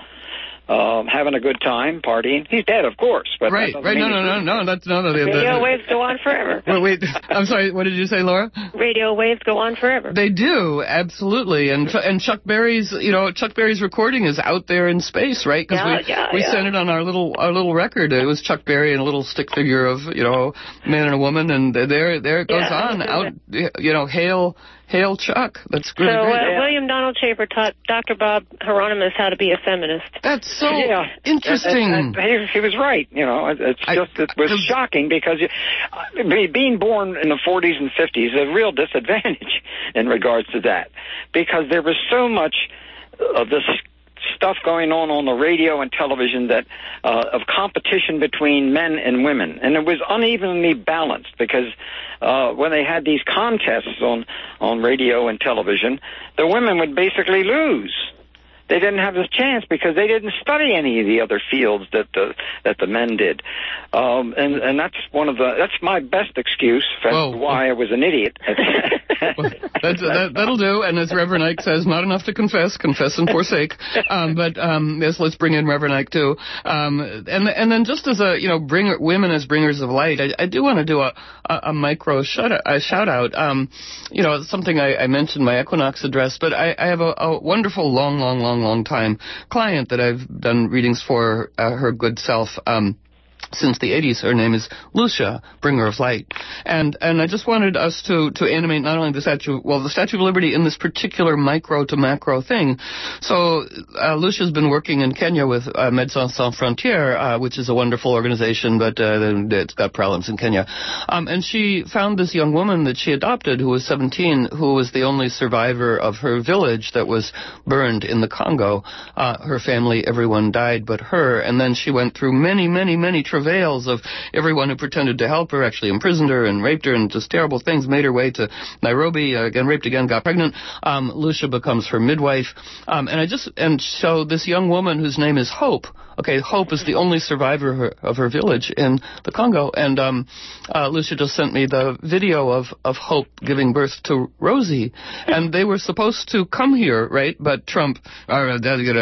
Speaker 3: Um, having a good time, partying. He's dead, of course. But
Speaker 1: right, right. No, no, no, no. That's no, no. The,
Speaker 2: Radio
Speaker 1: the,
Speaker 2: waves go on forever.
Speaker 1: Wait, wait. I'm sorry. What did you say, Laura?
Speaker 2: Radio waves go on forever.
Speaker 1: They do, absolutely. And and Chuck Berry's, you know, Chuck Berry's recording is out there in space, right? Because
Speaker 2: yeah,
Speaker 1: we
Speaker 2: yeah,
Speaker 1: we
Speaker 2: yeah.
Speaker 1: sent it on our little our little record. It was Chuck Berry and a little stick figure of, you know, man and a woman, and there there it goes
Speaker 2: yeah,
Speaker 1: on out. You know, hail. Hail Chuck. That's really
Speaker 2: so,
Speaker 1: great.
Speaker 2: uh, William Donald Schaefer taught Doctor Bob Hieronymus how to be a feminist.
Speaker 1: That's so
Speaker 3: yeah.
Speaker 1: interesting.
Speaker 3: And, and, and he, he was right. You know, it's
Speaker 1: I,
Speaker 3: just it was shocking because you, uh, being born in the forties and fifties is a real disadvantage in regards to that, because there was so much of this stuff going on on the radio and television that uh, of competition between men and women, and it was unevenly balanced because uh, when they had these contests on on radio and television, the women would basically lose. They didn't have the chance because they didn't study any of the other fields that the that the men did, um, and and that's one of the that's my best excuse for
Speaker 1: Whoa.
Speaker 3: why I was an idiot.
Speaker 1: Well, that's, that, that'll do. And as Reverend Ike says, not enough to confess, confess and forsake. Um, but um, yes, let's bring in Reverend Ike too. Um, and and then just as a you know, bring women as bringers of light, I, I do want to do a, a, a micro shout out. A shout out. Um, you know, something I, I mentioned in my Equinox address, but I, I have a, a wonderful, long, long, long, long time client that I've done readings for, uh, her good self. Um, Since the eighties. Her name is Lucia, Bringer of Light. And and I just wanted us to, to animate not only the Statue, well, the Statue of Liberty in this particular micro to macro thing. So uh, Lucia's been working in Kenya with uh, Médecins Sans Frontières, uh, which is a wonderful organization, but uh, it's got problems in Kenya. Um, and she found this young woman that she adopted who was seventeen, who was the only survivor of her village that was burned in the Congo. Uh, her family, everyone died but her. And then she went through many, many, many travails of everyone who pretended to help her, actually imprisoned her and raped her and just terrible things, made her way to Nairobi, uh, again raped again, got pregnant. Um, Lucia becomes her midwife. Um, and I just, and so this young woman whose name is Hope, okay, Hope is the only survivor of her, of her village in the Congo. And um, uh, Lucia just sent me the video of, of Hope giving birth to Rosie. And they were supposed to come here, right? But Trump, uh,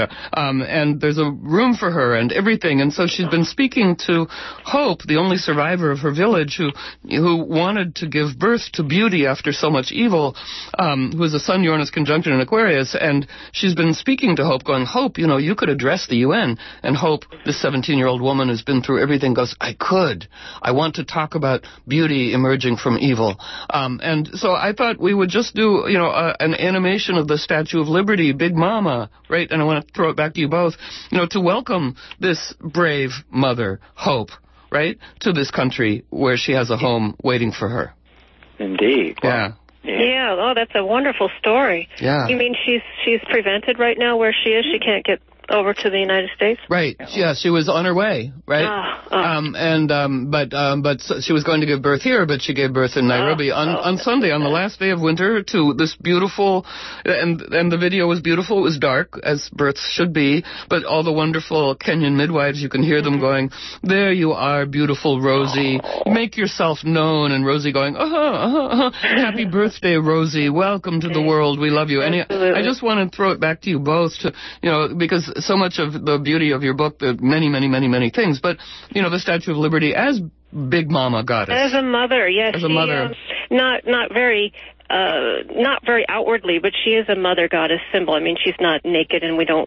Speaker 1: um, and there's a room for her and everything. And so she's been speaking to Hope, the only survivor of her village, who who wanted to give birth to beauty after so much evil, um, who is a Sun-Uranus conjunction in Aquarius. And she's been speaking to Hope, going, Hope, you know, you could address the U N. And Hope, this seventeen-year-old woman who's been through everything, goes, I could. I want to talk about beauty emerging from evil. Um, and so I thought we would just do, you know, uh, an animation of the Statue of Liberty, Big Mama, right? And I want to throw it back to you both, you know, to welcome this brave mother, Hope, right, to this country where she has a home waiting for her.
Speaker 3: Indeed.
Speaker 1: Yeah.
Speaker 2: Yeah. yeah. Oh, that's a wonderful story.
Speaker 1: Yeah.
Speaker 2: You mean she's she's prevented right now where she is? She can't get over to the United States?
Speaker 1: Right. Yeah, she was on her way, right?
Speaker 2: Oh, oh.
Speaker 1: Um, and um, but um, but she was going to give birth here, but she gave birth in Nairobi
Speaker 2: oh,
Speaker 1: on
Speaker 2: oh,
Speaker 1: on Sunday, on the last day of winter, to this beautiful, and and the video was beautiful. It was dark, as births should be, but all the wonderful Kenyan midwives, you can hear them going, "There you are, beautiful Rosie. Make yourself known." And Rosie going, "Uh huh, uh huh, uh-huh. Happy birthday, Rosie. Welcome to the world. We love you." And I, I just want to throw it back to you both, to you know, because so much of the beauty of your book, the many, many, many, many things, but, you know, the Statue of Liberty as Big Mama Goddess.
Speaker 2: As a mother, yes.
Speaker 1: As a
Speaker 2: she,
Speaker 1: mother.
Speaker 2: Um, not, not very, uh, not very outwardly, but she is a mother goddess symbol. I mean, she's not naked and we don't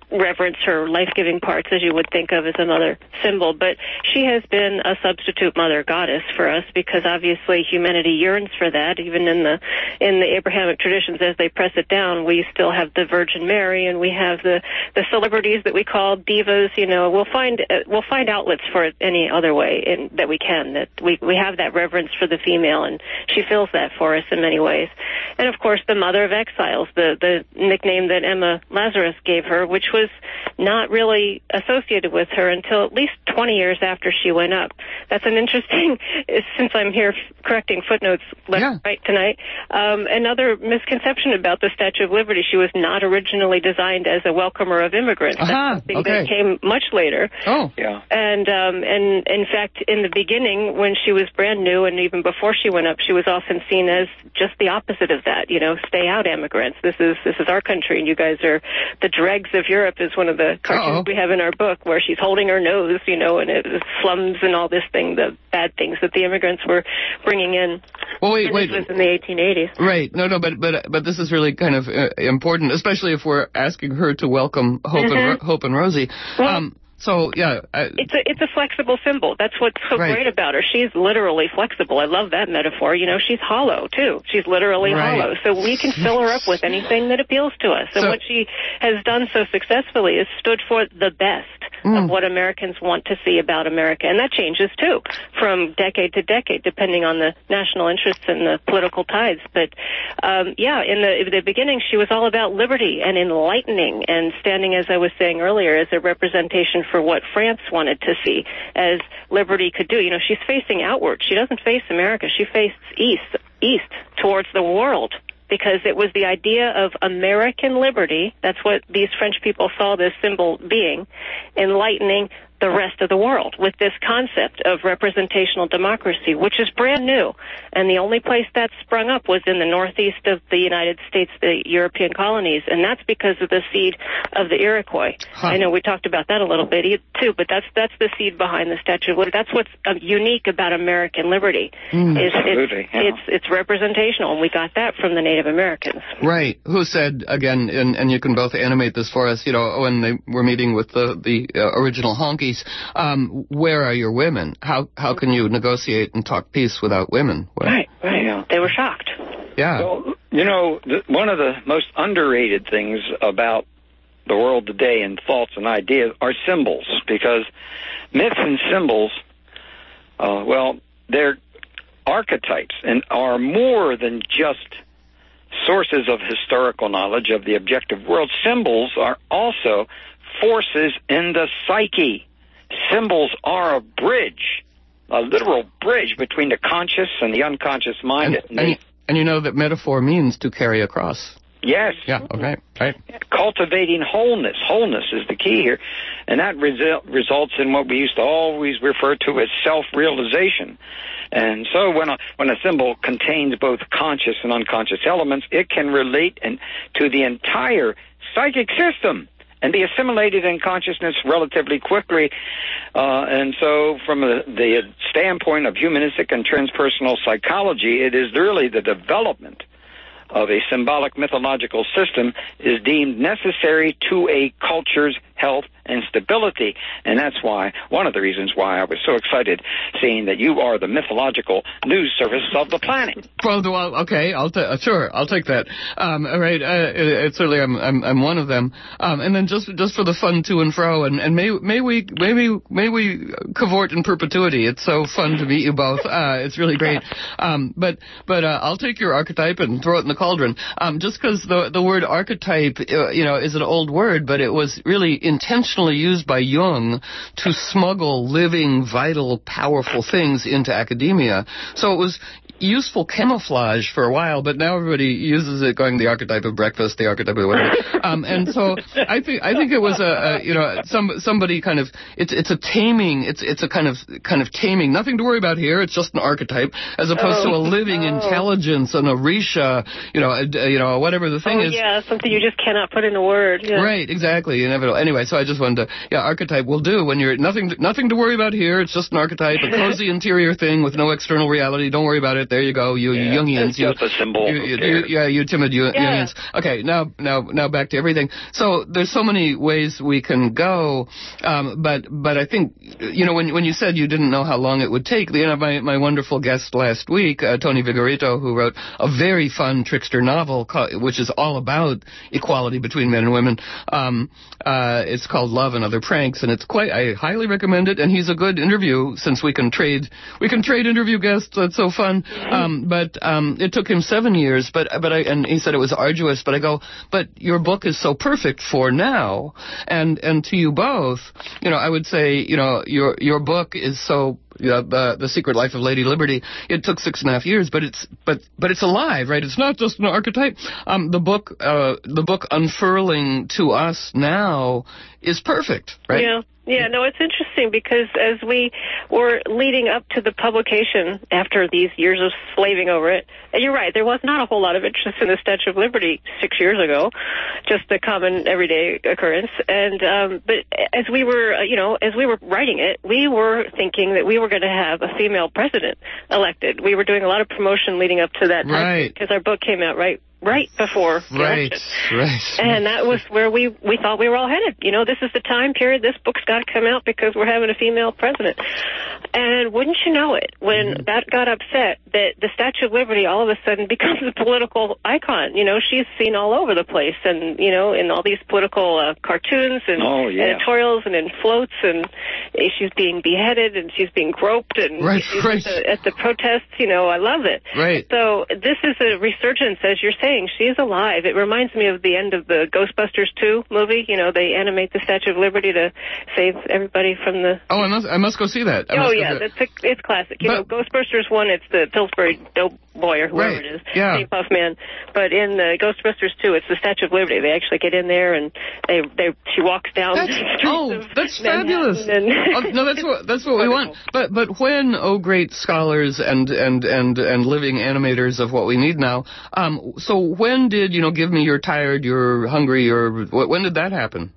Speaker 2: reverence her life-giving parts as you would think of as a mother symbol. But she has been a substitute mother goddess for us because obviously humanity yearns for that. Even in the in the Abrahamic traditions, as they press it down, we still have the Virgin Mary, and we have the the celebrities that we call divas. You know, we'll find uh, we'll find outlets for it any other way in, that we can. That we we have that reverence for the female, and she fills that for us in many ways. And of course, the Mother of Exiles, the the nickname that Emma Lazarus gave her, which was not really associated with her until at least twenty years after she went up. That's an interesting, since I'm here correcting footnotes left
Speaker 1: yeah.
Speaker 2: right tonight, um, another misconception about the Statue of Liberty. She was not originally designed as a welcomer of immigrants.
Speaker 1: Uh-huh.
Speaker 2: That's something
Speaker 1: okay.
Speaker 2: that came much later.
Speaker 1: Oh,
Speaker 3: yeah.
Speaker 2: And, um, and in fact, in the beginning, when she was brand new and even before she went up, she was often seen as just the opposite of that. You know, stay out, immigrants. This is this is our country, and you guys are the dregs of Europe. Is one of the cartoons
Speaker 1: Uh-oh.
Speaker 2: we have in our book where she's holding her nose, you know, and it was slums and all this thing, the bad things that the immigrants were bringing in.
Speaker 1: Well, wait,
Speaker 2: and
Speaker 1: wait.
Speaker 2: This was in the eighteen eighties.
Speaker 1: Right. No, no, but but but this is really kind of uh, important, especially if we're asking her to welcome Hope
Speaker 2: Mm-hmm.
Speaker 1: and Ro- Hope and Rosie.
Speaker 2: Well,
Speaker 1: um, so yeah, I,
Speaker 2: It's a it's a flexible symbol. That's what's so
Speaker 1: Right.
Speaker 2: great about her. She's literally flexible. I love that metaphor. You know, she's hollow too. She's literally
Speaker 1: Right.
Speaker 2: hollow. So we can fill her up with anything that appeals to us. And
Speaker 1: So-
Speaker 2: what she has done so successfully is stood for the best
Speaker 1: Mm.
Speaker 2: of what Americans want to see about America. And that changes too from decade to decade, depending on the national interests and the political tides. But um, yeah, in the, in the beginning, she was all about liberty and enlightening and standing, as I was saying earlier, as a representation for what France wanted to see as liberty could do. You know, she's facing outward. She doesn't face America. She faces east, east towards the world, because it was the idea of American liberty. That's what these French people saw this symbol being, enlightening the rest of the world with this concept of representational democracy, which is brand new. And the only place that sprung up was in the northeast of the United States, the European colonies, and that's because of the seed of the Iroquois.
Speaker 1: Huh.
Speaker 2: I know we talked about that a little bit too, but that's that's the seed behind the Statue of Liberty. That's what's uh, unique about American liberty.
Speaker 1: Mm.
Speaker 2: Is
Speaker 3: Absolutely,
Speaker 2: it's,
Speaker 3: yeah.
Speaker 2: it's it's representational, and we got that from the Native Americans.
Speaker 1: Right. Who said, again, and, and you can both animate this for us, you know, when they were meeting with the, the uh, original honkies, um, where are your women? How how can you negotiate and talk peace without women? Well,
Speaker 2: Right, right.
Speaker 3: Yeah.
Speaker 2: They were shocked.
Speaker 1: Yeah.
Speaker 3: Well, you know, the, one of the most underrated things about the world today in thoughts and ideas are symbols, because myths and symbols, uh, well, they're archetypes and are more than just sources of historical knowledge of the objective world. Symbols are also forces in the psyche. Symbols are a bridge, a literal bridge between the conscious and the unconscious mind.
Speaker 1: And, and, and you know that metaphor means to carry across.
Speaker 3: Yes.
Speaker 1: Yeah, okay, right.
Speaker 3: Cultivating wholeness. Wholeness is the key here. And that resu- results in what we used to always refer to as self-realization. And so when a, when a symbol contains both conscious and unconscious elements, it can relate and, to the entire psychic system and be assimilated in consciousness relatively quickly. Uh, and so from a, the standpoint of humanistic and transpersonal psychology, it is really the development of a symbolic mythological system is deemed necessary to a culture's health and stability. And that's why, one of the reasons why I was so excited seeing that you are the mythological news service of the planet.
Speaker 1: Well, well okay, I'll ta- uh, sure, I'll take that. Um, all right, uh, it, it certainly I'm, I'm I'm one of them. Um, and then just just for the fun to and fro, and, and may may we maybe may we cavort in perpetuity. It's so fun to meet you both. Uh, it's really great. Um, but but uh, I'll take your archetype and throw it in the cauldron. Um, just because the the word archetype, uh, you know, is an old word, but it was really intentionally used by Jung to smuggle living, vital, powerful things into academia. So it was useful camouflage for a while, but now everybody uses it, going the archetype of breakfast, the archetype of whatever. Um, and so I think I think it was a, a you know some somebody kind of it's it's a taming it's it's a kind of kind of taming. Nothing to worry about here. It's just an archetype, as opposed
Speaker 2: oh,
Speaker 1: to a living
Speaker 2: oh.
Speaker 1: intelligence, an Orisha, you know, a, you know whatever the thing
Speaker 2: oh,
Speaker 1: is.
Speaker 2: yeah, something you just cannot put in a word. Yeah.
Speaker 1: Right, exactly, inevitable. Anyway, so I just wanted to, yeah, archetype will do when you're nothing, nothing to worry about here. It's just an archetype, a cozy interior thing with no external reality. Don't worry about it. There you go, you,
Speaker 3: yeah,
Speaker 1: you Jungians.
Speaker 3: It's just
Speaker 1: you,
Speaker 3: a symbol.
Speaker 1: You, you, you, yeah, you timid you,
Speaker 2: yeah.
Speaker 1: Jungians. Okay, now, now, now back to everything. So there's so many ways we can go, um, but but I think, you know, when when you said you didn't know how long it would take, you know, my, my wonderful guest last week, uh, Tony Vigorito, who wrote a very fun trickster novel, called, which is all about equality between men and women. Um, uh, it's called Love and Other Pranks, and it's quite, I highly recommend it, and he's a good interview, since we can trade, we can trade interview guests, that's so fun. Um, but, um, it took him seven years, but, but I, and he said it was arduous, but I go, but your book is so perfect for now, and, and to you both, you know, I would say, you know, your, your book is so, Yeah, the the Secret Life of Lady Liberty. It took six and a half years, but it's but but it's alive, right? It's not just an archetype. Um, the book uh, the book unfurling to us now is perfect, right?
Speaker 2: Yeah. Yeah, no, it's interesting because as we were leading up to the publication after these years of slaving over it, and you're right, there was not a whole lot of interest in the Statue of Liberty six years ago, just a common everyday occurrence. And um, but as we were, uh, you know, as we were writing it, we were thinking that we were going to have a female president elected. We were doing a lot of promotion leading up to that time,
Speaker 1: right?
Speaker 2: Because our book came out right. right before the
Speaker 1: right,
Speaker 2: election.
Speaker 1: Right.
Speaker 2: And that was where we, we thought we were all headed. You know, this is the time period. This book's got to come out because we're having a female president. And wouldn't you know it, when mm-hmm. that got upset, that the Statue of Liberty all of a sudden becomes a political icon. You know, she's seen all over the place and, you know, in all these political uh, cartoons and
Speaker 3: oh, yeah.
Speaker 2: editorials and in floats, and she's being beheaded and she's being groped and
Speaker 1: right,
Speaker 2: she's
Speaker 1: right.
Speaker 2: At, the, at the protests. You know, I love it.
Speaker 1: Right.
Speaker 2: So this is a resurgence, as you're saying. She is alive. It reminds me of the end of the Ghostbusters two movie. You know, they animate the Statue of Liberty to save everybody from the...
Speaker 1: Oh, I must I must go see that. I
Speaker 2: oh, yeah, that's a, it's classic. You but, know, Ghostbusters one, it's the Pillsbury Dope Boy or whoever
Speaker 1: right.
Speaker 2: it is,
Speaker 1: yeah.
Speaker 2: Stay Puft Man. But in the Ghostbusters two, it's the Statue of Liberty. They actually get in there and they they she walks down
Speaker 1: that's,
Speaker 2: the streets
Speaker 1: Oh,
Speaker 2: of
Speaker 1: that's
Speaker 2: Manhattan
Speaker 1: fabulous.
Speaker 2: And
Speaker 1: oh, no, that's what that's what we want. But but when, oh great scholars and and and and living animators of what we need now, um, so when did, you know, give me you're tired, you're hungry, or when did that happen?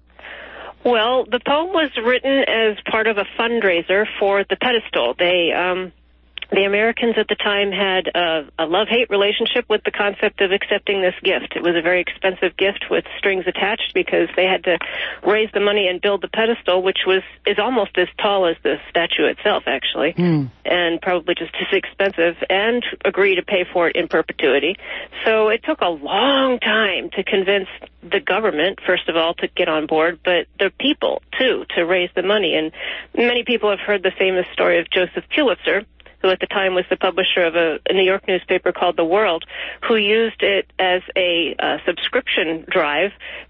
Speaker 2: Well, the poem was written as part of a fundraiser for the pedestal. They, um, the Americans at the time had a, a love-hate relationship with the concept of accepting this gift. It was a very expensive gift with strings attached because they had to raise the money and build the pedestal, which was is almost as tall as the statue itself, actually, mm. and probably just as expensive, and agree to pay for it in perpetuity. So it took a long time to convince the government, first of all, to get on board, but the people, too, to raise the money. And many people have heard the famous story of Joseph Pulitzer, who at the time was the publisher of a, a New York newspaper called The World, who used it as a uh, subscription drive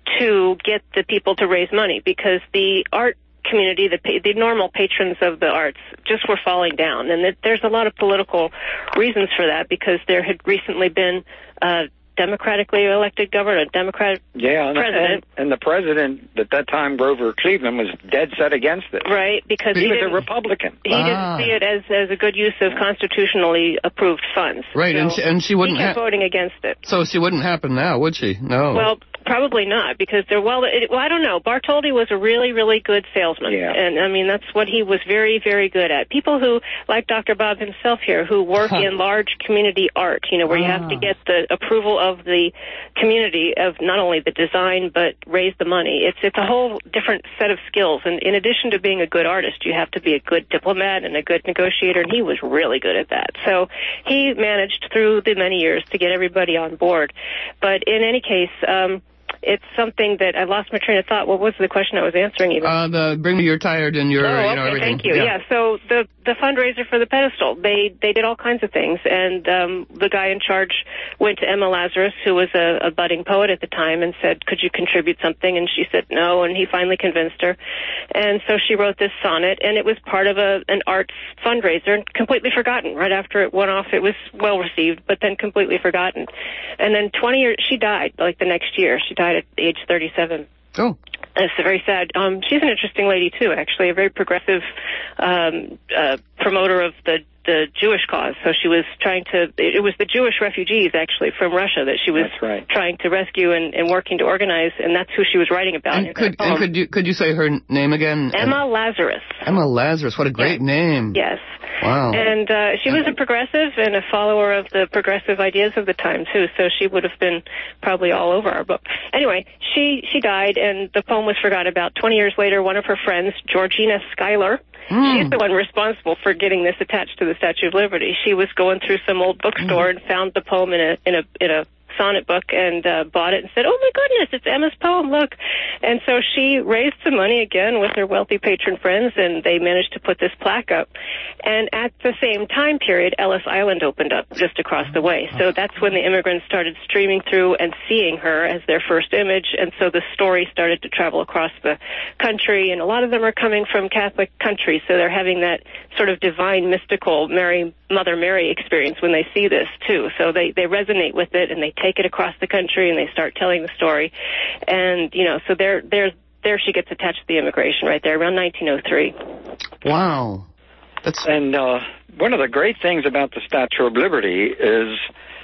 Speaker 2: to get the people to raise money, because the art community, the the normal patrons of the arts, just were falling down. And it, there's a lot of political reasons for that, because there had recently been uh democratically elected governor, a Democratic
Speaker 3: yeah, and,
Speaker 2: president.
Speaker 3: And, and the president at that time, Grover Cleveland, was dead set against it.
Speaker 2: Right, because
Speaker 3: he,
Speaker 2: he
Speaker 3: was
Speaker 2: a
Speaker 3: Republican.
Speaker 2: He ah. didn't see it as, as a good use of constitutionally approved funds.
Speaker 1: Right,
Speaker 2: so
Speaker 1: and, she, and she wouldn't...
Speaker 2: He kept ha- voting against it.
Speaker 1: So she wouldn't happen now, would she? No.
Speaker 2: Well, probably not, because they're, well, it, well, I don't know. Bartholdi was a really, really good salesman.
Speaker 3: Yeah.
Speaker 2: And, I mean, that's what he was very, very good at. People who, like Doctor Bob himself here, who work huh. in large community art, you know, where ah. you have to get the approval of the community of not only the design, but raise the money. It's it's a whole different set of skills. And in addition to being a good artist, you have to be a good diplomat and a good negotiator, and he was really good at that. So he managed through the many years to get everybody on board. But in any case, um, it's something that I lost my train of thought. What was the question I was answering even?
Speaker 1: Uh, the bring me you're tired and you're,
Speaker 2: oh,
Speaker 1: you
Speaker 2: okay,
Speaker 1: know, everything.
Speaker 2: Thank you. Yeah. yeah, so the the fundraiser for the pedestal, they they did all kinds of things, and um, the guy in charge went to Emma Lazarus, who was a, a budding poet at the time, and said, could you contribute something? And she said no, and he finally convinced her. And so she wrote this sonnet, and it was part of a an arts fundraiser, and completely forgotten. Right after it went off, it was well received, but then completely forgotten. And then twenty years, she died, like the next year. She died at age thirty-seven.
Speaker 1: Oh.
Speaker 2: It's very sad. Um, she's an interesting lady, too, actually, a very progressive um, uh, promoter of the, the Jewish cause. So she was trying to, it was the Jewish refugees, actually, from Russia that she was
Speaker 3: right.
Speaker 2: trying to rescue and, and working to organize, and that's who she was writing about.
Speaker 1: And, could, and could, you, could you say her name again?
Speaker 2: Emma Lazarus.
Speaker 1: Emma Lazarus, what a great
Speaker 2: yes.
Speaker 1: name.
Speaker 2: Yes.
Speaker 1: Wow.
Speaker 2: And uh, she was a progressive and a follower of the progressive ideas of the time, too, so she would have been probably all over our book. Anyway, she, she died, and the poem was forgotten about. twenty years later, one of her friends, Georgina Schuyler, mm. she's the one responsible for getting this attached to the Statue of Liberty. She was going through some old bookstore mm. and found the poem in a in a in a sonnet book and uh, bought it and said, oh, my goodness, it's Emma's poem, look. And so she raised some money again with her wealthy patron friends, and they managed to put this plaque up. And at the same time period, Ellis Island opened up just across the way. So that's when the immigrants started streaming through and seeing her as their first image, and so the story started to travel across the country, and a lot of them are coming from Catholic countries, so they're having that sort of divine, mystical Mary, Mother Mary experience when they see this, too. So they, they resonate with it, and they take it across the country, and they start telling the story. And, you know, so there, there, there she gets attached to the immigration right there, around nineteen oh three.
Speaker 1: Wow. That's...
Speaker 3: And uh, one of the great things about the Statue of Liberty is,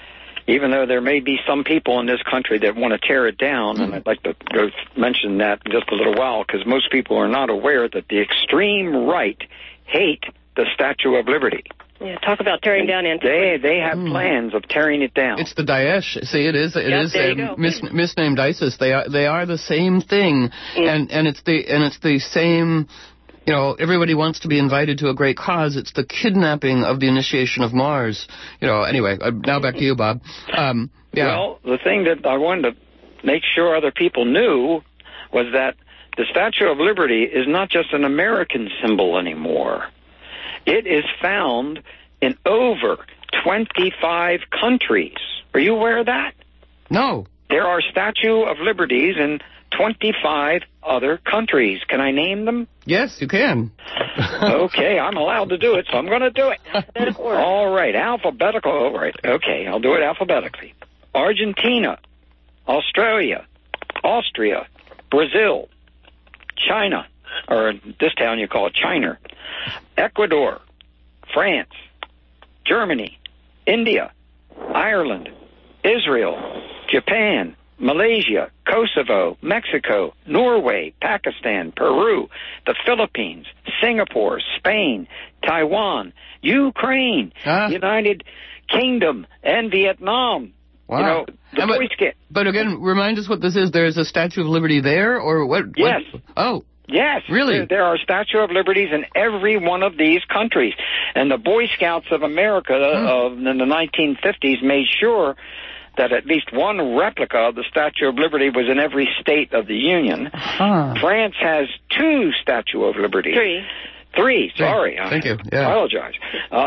Speaker 3: even though there may be some people in this country that want to tear it down, mm-hmm. and I'd like to go mention that in just a little while, because most people are not aware that the extreme right hate the Statue of Liberty.
Speaker 2: Yeah, talk about tearing down
Speaker 3: They
Speaker 2: antiquities.
Speaker 3: they have
Speaker 1: mm.
Speaker 3: plans of tearing it down.
Speaker 1: It's the Daesh. See, it is it
Speaker 2: yep,
Speaker 1: is
Speaker 2: uh,
Speaker 1: mis, misnamed ISIS. They are they are the same thing, mm. and and it's the and it's the same. You know, everybody wants to be invited to a great cause. It's the kidnapping of the initiation of Mars. You know, anyway, uh, now back to you, Bob. Um, yeah.
Speaker 3: Well, the thing that I wanted to make sure other people knew was that the Statue of Liberty is not just an American symbol anymore. It is found in over twenty-five countries. Are you aware of that?
Speaker 1: No.
Speaker 3: There are Statue of Liberties in twenty-five other countries. Can I name them?
Speaker 1: Yes, you can.
Speaker 3: Okay, I'm allowed to do it, so I'm going to do it. All right, alphabetical. All right, okay, I'll do it alphabetically. Argentina, Australia, Austria, Brazil, China, or this town you call it China, Ecuador, France, Germany, India, Ireland, Israel, Japan, Malaysia, Kosovo, Mexico, Norway, Pakistan, Peru, the Philippines, Singapore, Spain, Taiwan, Ukraine, ah. United Kingdom, and Vietnam.
Speaker 1: Wow.
Speaker 3: You know, the
Speaker 1: but,
Speaker 3: Boy Scout.
Speaker 1: But again, remind us what this is. There's a Statue of Liberty there, or what?
Speaker 3: Yes.
Speaker 1: What? Oh.
Speaker 3: Yes.
Speaker 1: Really?
Speaker 3: There, there are Statue of Liberties in every one of these countries. And the Boy Scouts of America uh, in the nineteen fifties made sure that at least one replica of the Statue of Liberty was in every state of the Union. Huh. France has two Statue of Liberty.
Speaker 2: Three.
Speaker 3: Three, sorry.
Speaker 1: Thank
Speaker 3: I
Speaker 1: you. Yeah.
Speaker 3: apologize. Uh,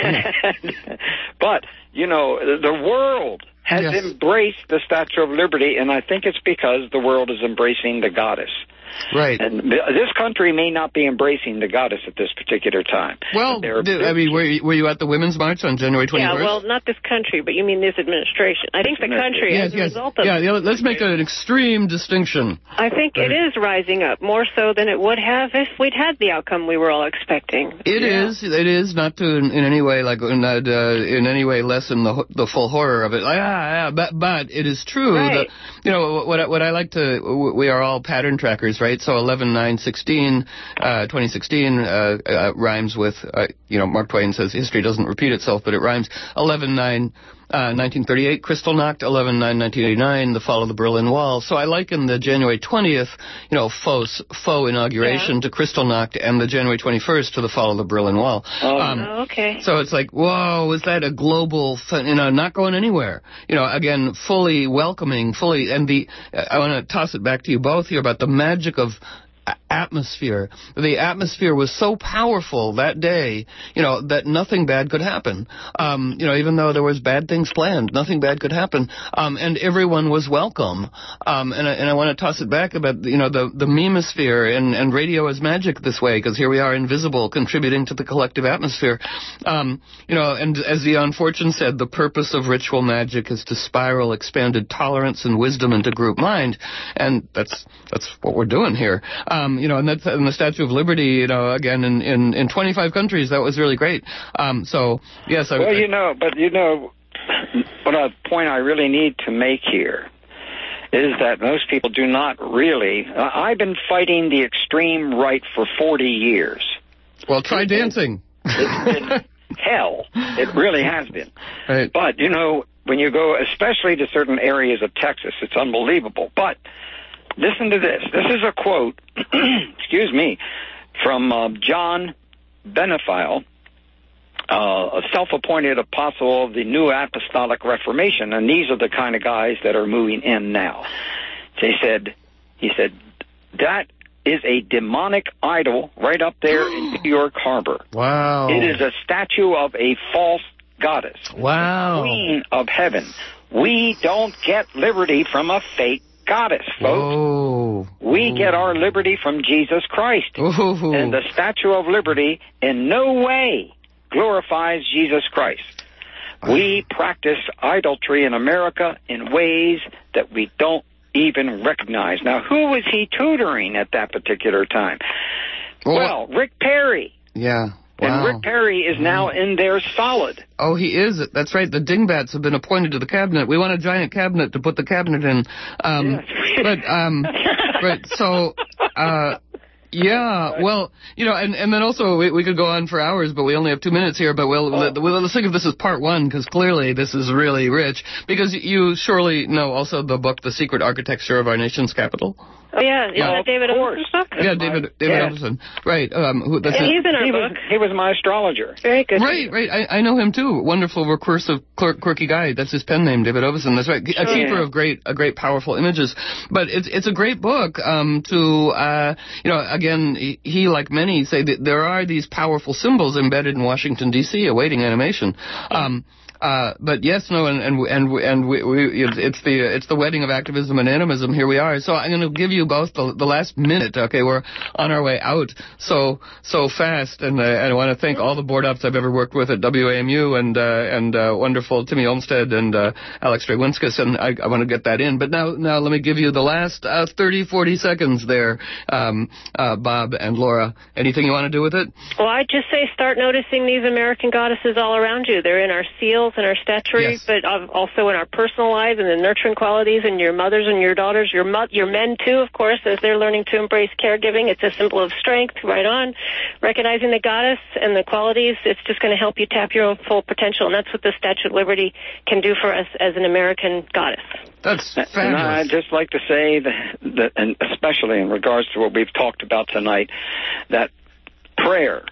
Speaker 3: but, you know, the world has yes. embraced the Statue of Liberty, and I think it's because the world is embracing the goddess.
Speaker 1: Right.
Speaker 3: And this country may not be embracing the goddess at this particular time.
Speaker 1: Well, do, I mean, were you, were you at the Women's March on January twenty-first?
Speaker 2: Yeah, well, not this country, but you mean this administration. I think the country,
Speaker 1: yes,
Speaker 2: as a
Speaker 1: yes.
Speaker 2: result of...
Speaker 1: Yeah, yeah, let's make an extreme distinction.
Speaker 2: I think right. it is rising up, more so than it would have if we'd had the outcome we were all expecting.
Speaker 1: It yeah. is. It is, not to in, in any way, like, not, uh, in any way lessen the the full horror of it. Like, ah, yeah, but, but it is true
Speaker 2: right.
Speaker 1: that, you know, what, what I like to, we are all pattern trackers, right? So eleven nine sixteen, uh, twenty sixteen uh, uh, rhymes with, uh, you know, Mark Twain says history doesn't repeat itself, but it rhymes. eleven nine nineteen thirty-eight, Kristallnacht. eleven nine nineteen eighty-nine, the fall of the Berlin Wall. So I liken the January twentieth, you know, faux, faux inauguration yeah. to Kristallnacht, and the January twenty-first to the fall of the Berlin Wall.
Speaker 2: Oh, um, oh okay.
Speaker 1: So it's like, whoa, was that a global, th- you know, not going anywhere. You know, again, fully welcoming, fully, and the, I want to toss it back to you both here about the magic of atmosphere. The atmosphere was so powerful that day, you know, that nothing bad could happen. Um, you know, even though there was bad things planned, nothing bad could happen. Um, and everyone was welcome. Um, and I, and I want to toss it back about, you know, the, the memosphere and, and radio is magic this way, because here we are invisible, contributing to the collective atmosphere. Um, you know, and as the Unfortune said, the purpose of ritual magic is to spiral expanded tolerance and wisdom into group mind. And that's, that's what we're doing here. Um, you know, and that's and the Statue of Liberty, you know, again, in, in, in twenty-five countries, that was really great. Um, so, yes. I,
Speaker 3: well, you know, but, you know, what a point I really need to make here is that most people do not really... Uh, I've been fighting the extreme right for forty years.
Speaker 1: Well, try dancing.
Speaker 3: It's been hell. It really has been.
Speaker 1: Right.
Speaker 3: But, you know, when you go especially to certain areas of Texas, it's unbelievable. But listen to this. This is a quote, excuse me, from uh, John Benefiel, uh, a self-appointed apostle of the New Apostolic Reformation, and these are the kind of guys that are moving in now. He said, he said, that is a demonic idol right up there in New York Harbor.
Speaker 1: Wow.
Speaker 3: It is a statue of a false goddess.
Speaker 1: Wow.
Speaker 3: The Queen of Heaven. We don't get liberty from a fake goddess, folks.
Speaker 1: Whoa.
Speaker 3: We
Speaker 1: Whoa.
Speaker 3: get our liberty from Jesus Christ.
Speaker 1: Ooh.
Speaker 3: And the Statue of Liberty in no way glorifies Jesus Christ. We practice idolatry in America in ways that we don't even recognize. Now, who was he tutoring at that particular time?
Speaker 1: Well,
Speaker 3: Well, Rick Perry.
Speaker 1: Yeah. Wow.
Speaker 3: And Rick Perry is now in there solid.
Speaker 1: Oh, he is. That's right. The dingbats have been appointed to the cabinet. We want a giant cabinet to put the cabinet in. Um,
Speaker 3: Yes.
Speaker 1: but, um, right, so, uh, yeah, well, you know, and, and then also we, we could go on for hours, but we only have two minutes here. But we'll,
Speaker 3: Oh.
Speaker 1: we'll let's think of this as part one, because clearly this is really rich. Because you surely know also the book, The Secret Architecture of Our Nation's Capital.
Speaker 2: Oh, yeah. Is
Speaker 3: Yeah,
Speaker 2: that
Speaker 3: of
Speaker 2: David
Speaker 3: course.
Speaker 2: Overton's book?
Speaker 1: Yeah, David David
Speaker 3: Yes.
Speaker 1: Overton. Right. Um, who, that's
Speaker 2: Yeah,
Speaker 1: it.
Speaker 2: he's in our
Speaker 3: He
Speaker 2: book.
Speaker 3: was, he was my astrologer.
Speaker 2: Very good.
Speaker 1: Right, right. I, I know him too. Wonderful, recursive, quirk, quirky guy. That's his pen name, David Overton. That's right. A
Speaker 3: Sure,
Speaker 1: keeper
Speaker 3: yeah.
Speaker 1: of great, a great, powerful images. But it's it's a great book. Um, to uh, you know, again, he, he like many say that there are these powerful symbols embedded in Washington D C awaiting animation. Um. Uh, but yes, no, and and and and we, we it's, it's the it's the wedding of activism and animism. Here we are. So I'm going to give you both the, the last minute. Okay, we're on our way out so so fast, and uh, and I want to thank all the board ops I've ever worked with at W A M U, and uh, and uh, wonderful Timmy Olmstead and uh, Alex Drewinskas, and I, I want to get that in. But now now let me give you the last uh, thirty, forty seconds there, um, uh, Bob and Laura. Anything you want to do with it?
Speaker 2: Well, I'd just say start noticing these American goddesses all around you. They're in our seals and our statuary,
Speaker 1: Yes.
Speaker 2: but uh, also in our personal lives and the nurturing qualities in your mothers and your daughters, your mo- your men too, of course, as they're learning to embrace caregiving. It's a symbol of strength, right on. Recognizing the goddess and the qualities, it's just going to help you tap your own full potential, and that's what the Statue of Liberty can do for us as an American goddess.
Speaker 1: That's
Speaker 3: And
Speaker 1: fabulous.
Speaker 3: I'd just like to say that, that, and especially in regards to what we've talked about tonight, that prayer,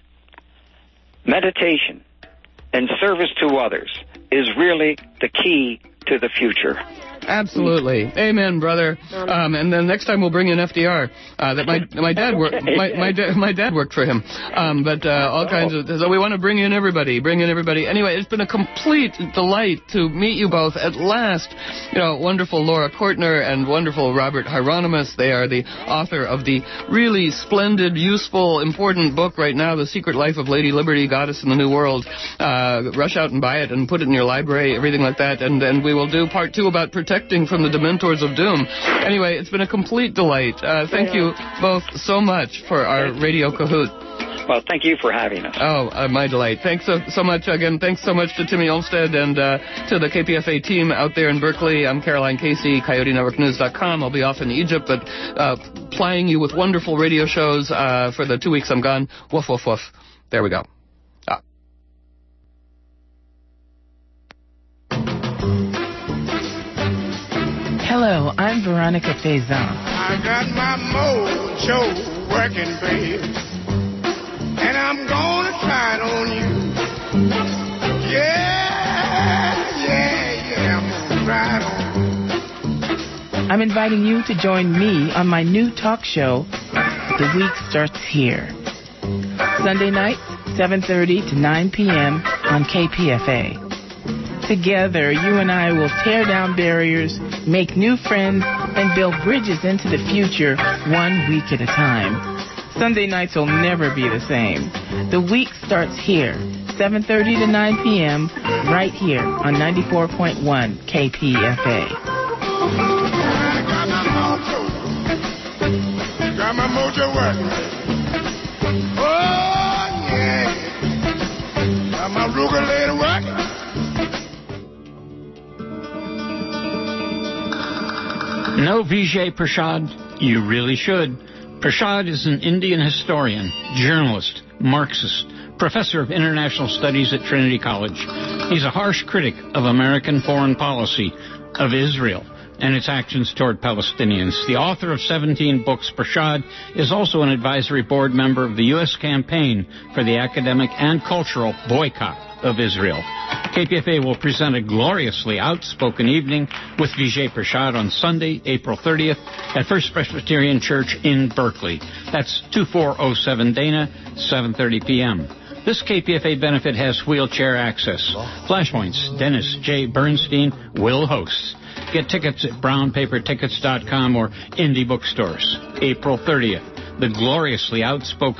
Speaker 3: meditation, and service to others is really the key to the future.
Speaker 1: Absolutely. Amen, brother. Um, and then next time we'll bring in F D R. Uh, that my my dad worked my my, da- my dad worked for him. Um, but uh, all kinds of so we want to bring in everybody, bring in everybody. Anyway, it's been a complete delight to meet you both at last. You know, wonderful Laura Kortner and wonderful Robert Hieronymus. They are the author of the really splendid, useful, important book right now, The Secret Life of Lady Liberty, Goddess in the New World. Uh, rush out and buy it and put it in your library, everything like that. And then we will do part two about protecting from the Dementors of Doom. Anyway, it's been a complete delight. Uh, thank you both so much for our Radio Kahoot.
Speaker 3: Well, thank you for having us.
Speaker 1: Oh, uh, my delight. Thanks so, so much again. Thanks so much to Timmy Olmstead and uh, to the K P F A team out there in Berkeley. I'm Caroline Casey, Coyote Network News dot com. I'll be off in Egypt, but uh, plying you with wonderful radio shows uh, for the two weeks I'm gone. Woof, woof, woof. There we go. Ah.
Speaker 4: Hello, I'm Veronica Faison.
Speaker 5: I got my mojo working, babe, and I'm gonna try it on you. Yeah, yeah, yeah, I'm gonna try it on you.
Speaker 4: I'm inviting you to join me on my new talk show, The Week Starts Here. Sunday night, seven thirty to nine p.m. on K P F A. Together, you and I will tear down barriers, make new friends, and build bridges into the future one week at a time. Sunday nights will never be the same. The week starts here, seven thirty to nine p.m., right here on ninety-four point one K P F A.
Speaker 5: I got my mojo, got my mojo working. Oh, yeah, got my Ruger working.
Speaker 6: Know Vijay Prashad? You really should. Prashad is an Indian historian, journalist, Marxist, professor of international studies at Trinity College. He's a harsh critic of American foreign policy, of Israel, and its actions toward Palestinians. The author of seventeen books, Prashad is also an advisory board member of the U S campaign for the academic and cultural boycott of Israel. K P F A will present a gloriously outspoken evening with Vijay Prashad on Sunday, April thirtieth at First Presbyterian Church in Berkeley. That's two four oh seven Dana, seven thirty p.m. This K P F A benefit has wheelchair access. Flashpoints, Dennis J. Bernstein will host. Get tickets at brown paper tickets dot com or indie bookstores. April thirtieth, the gloriously outspoken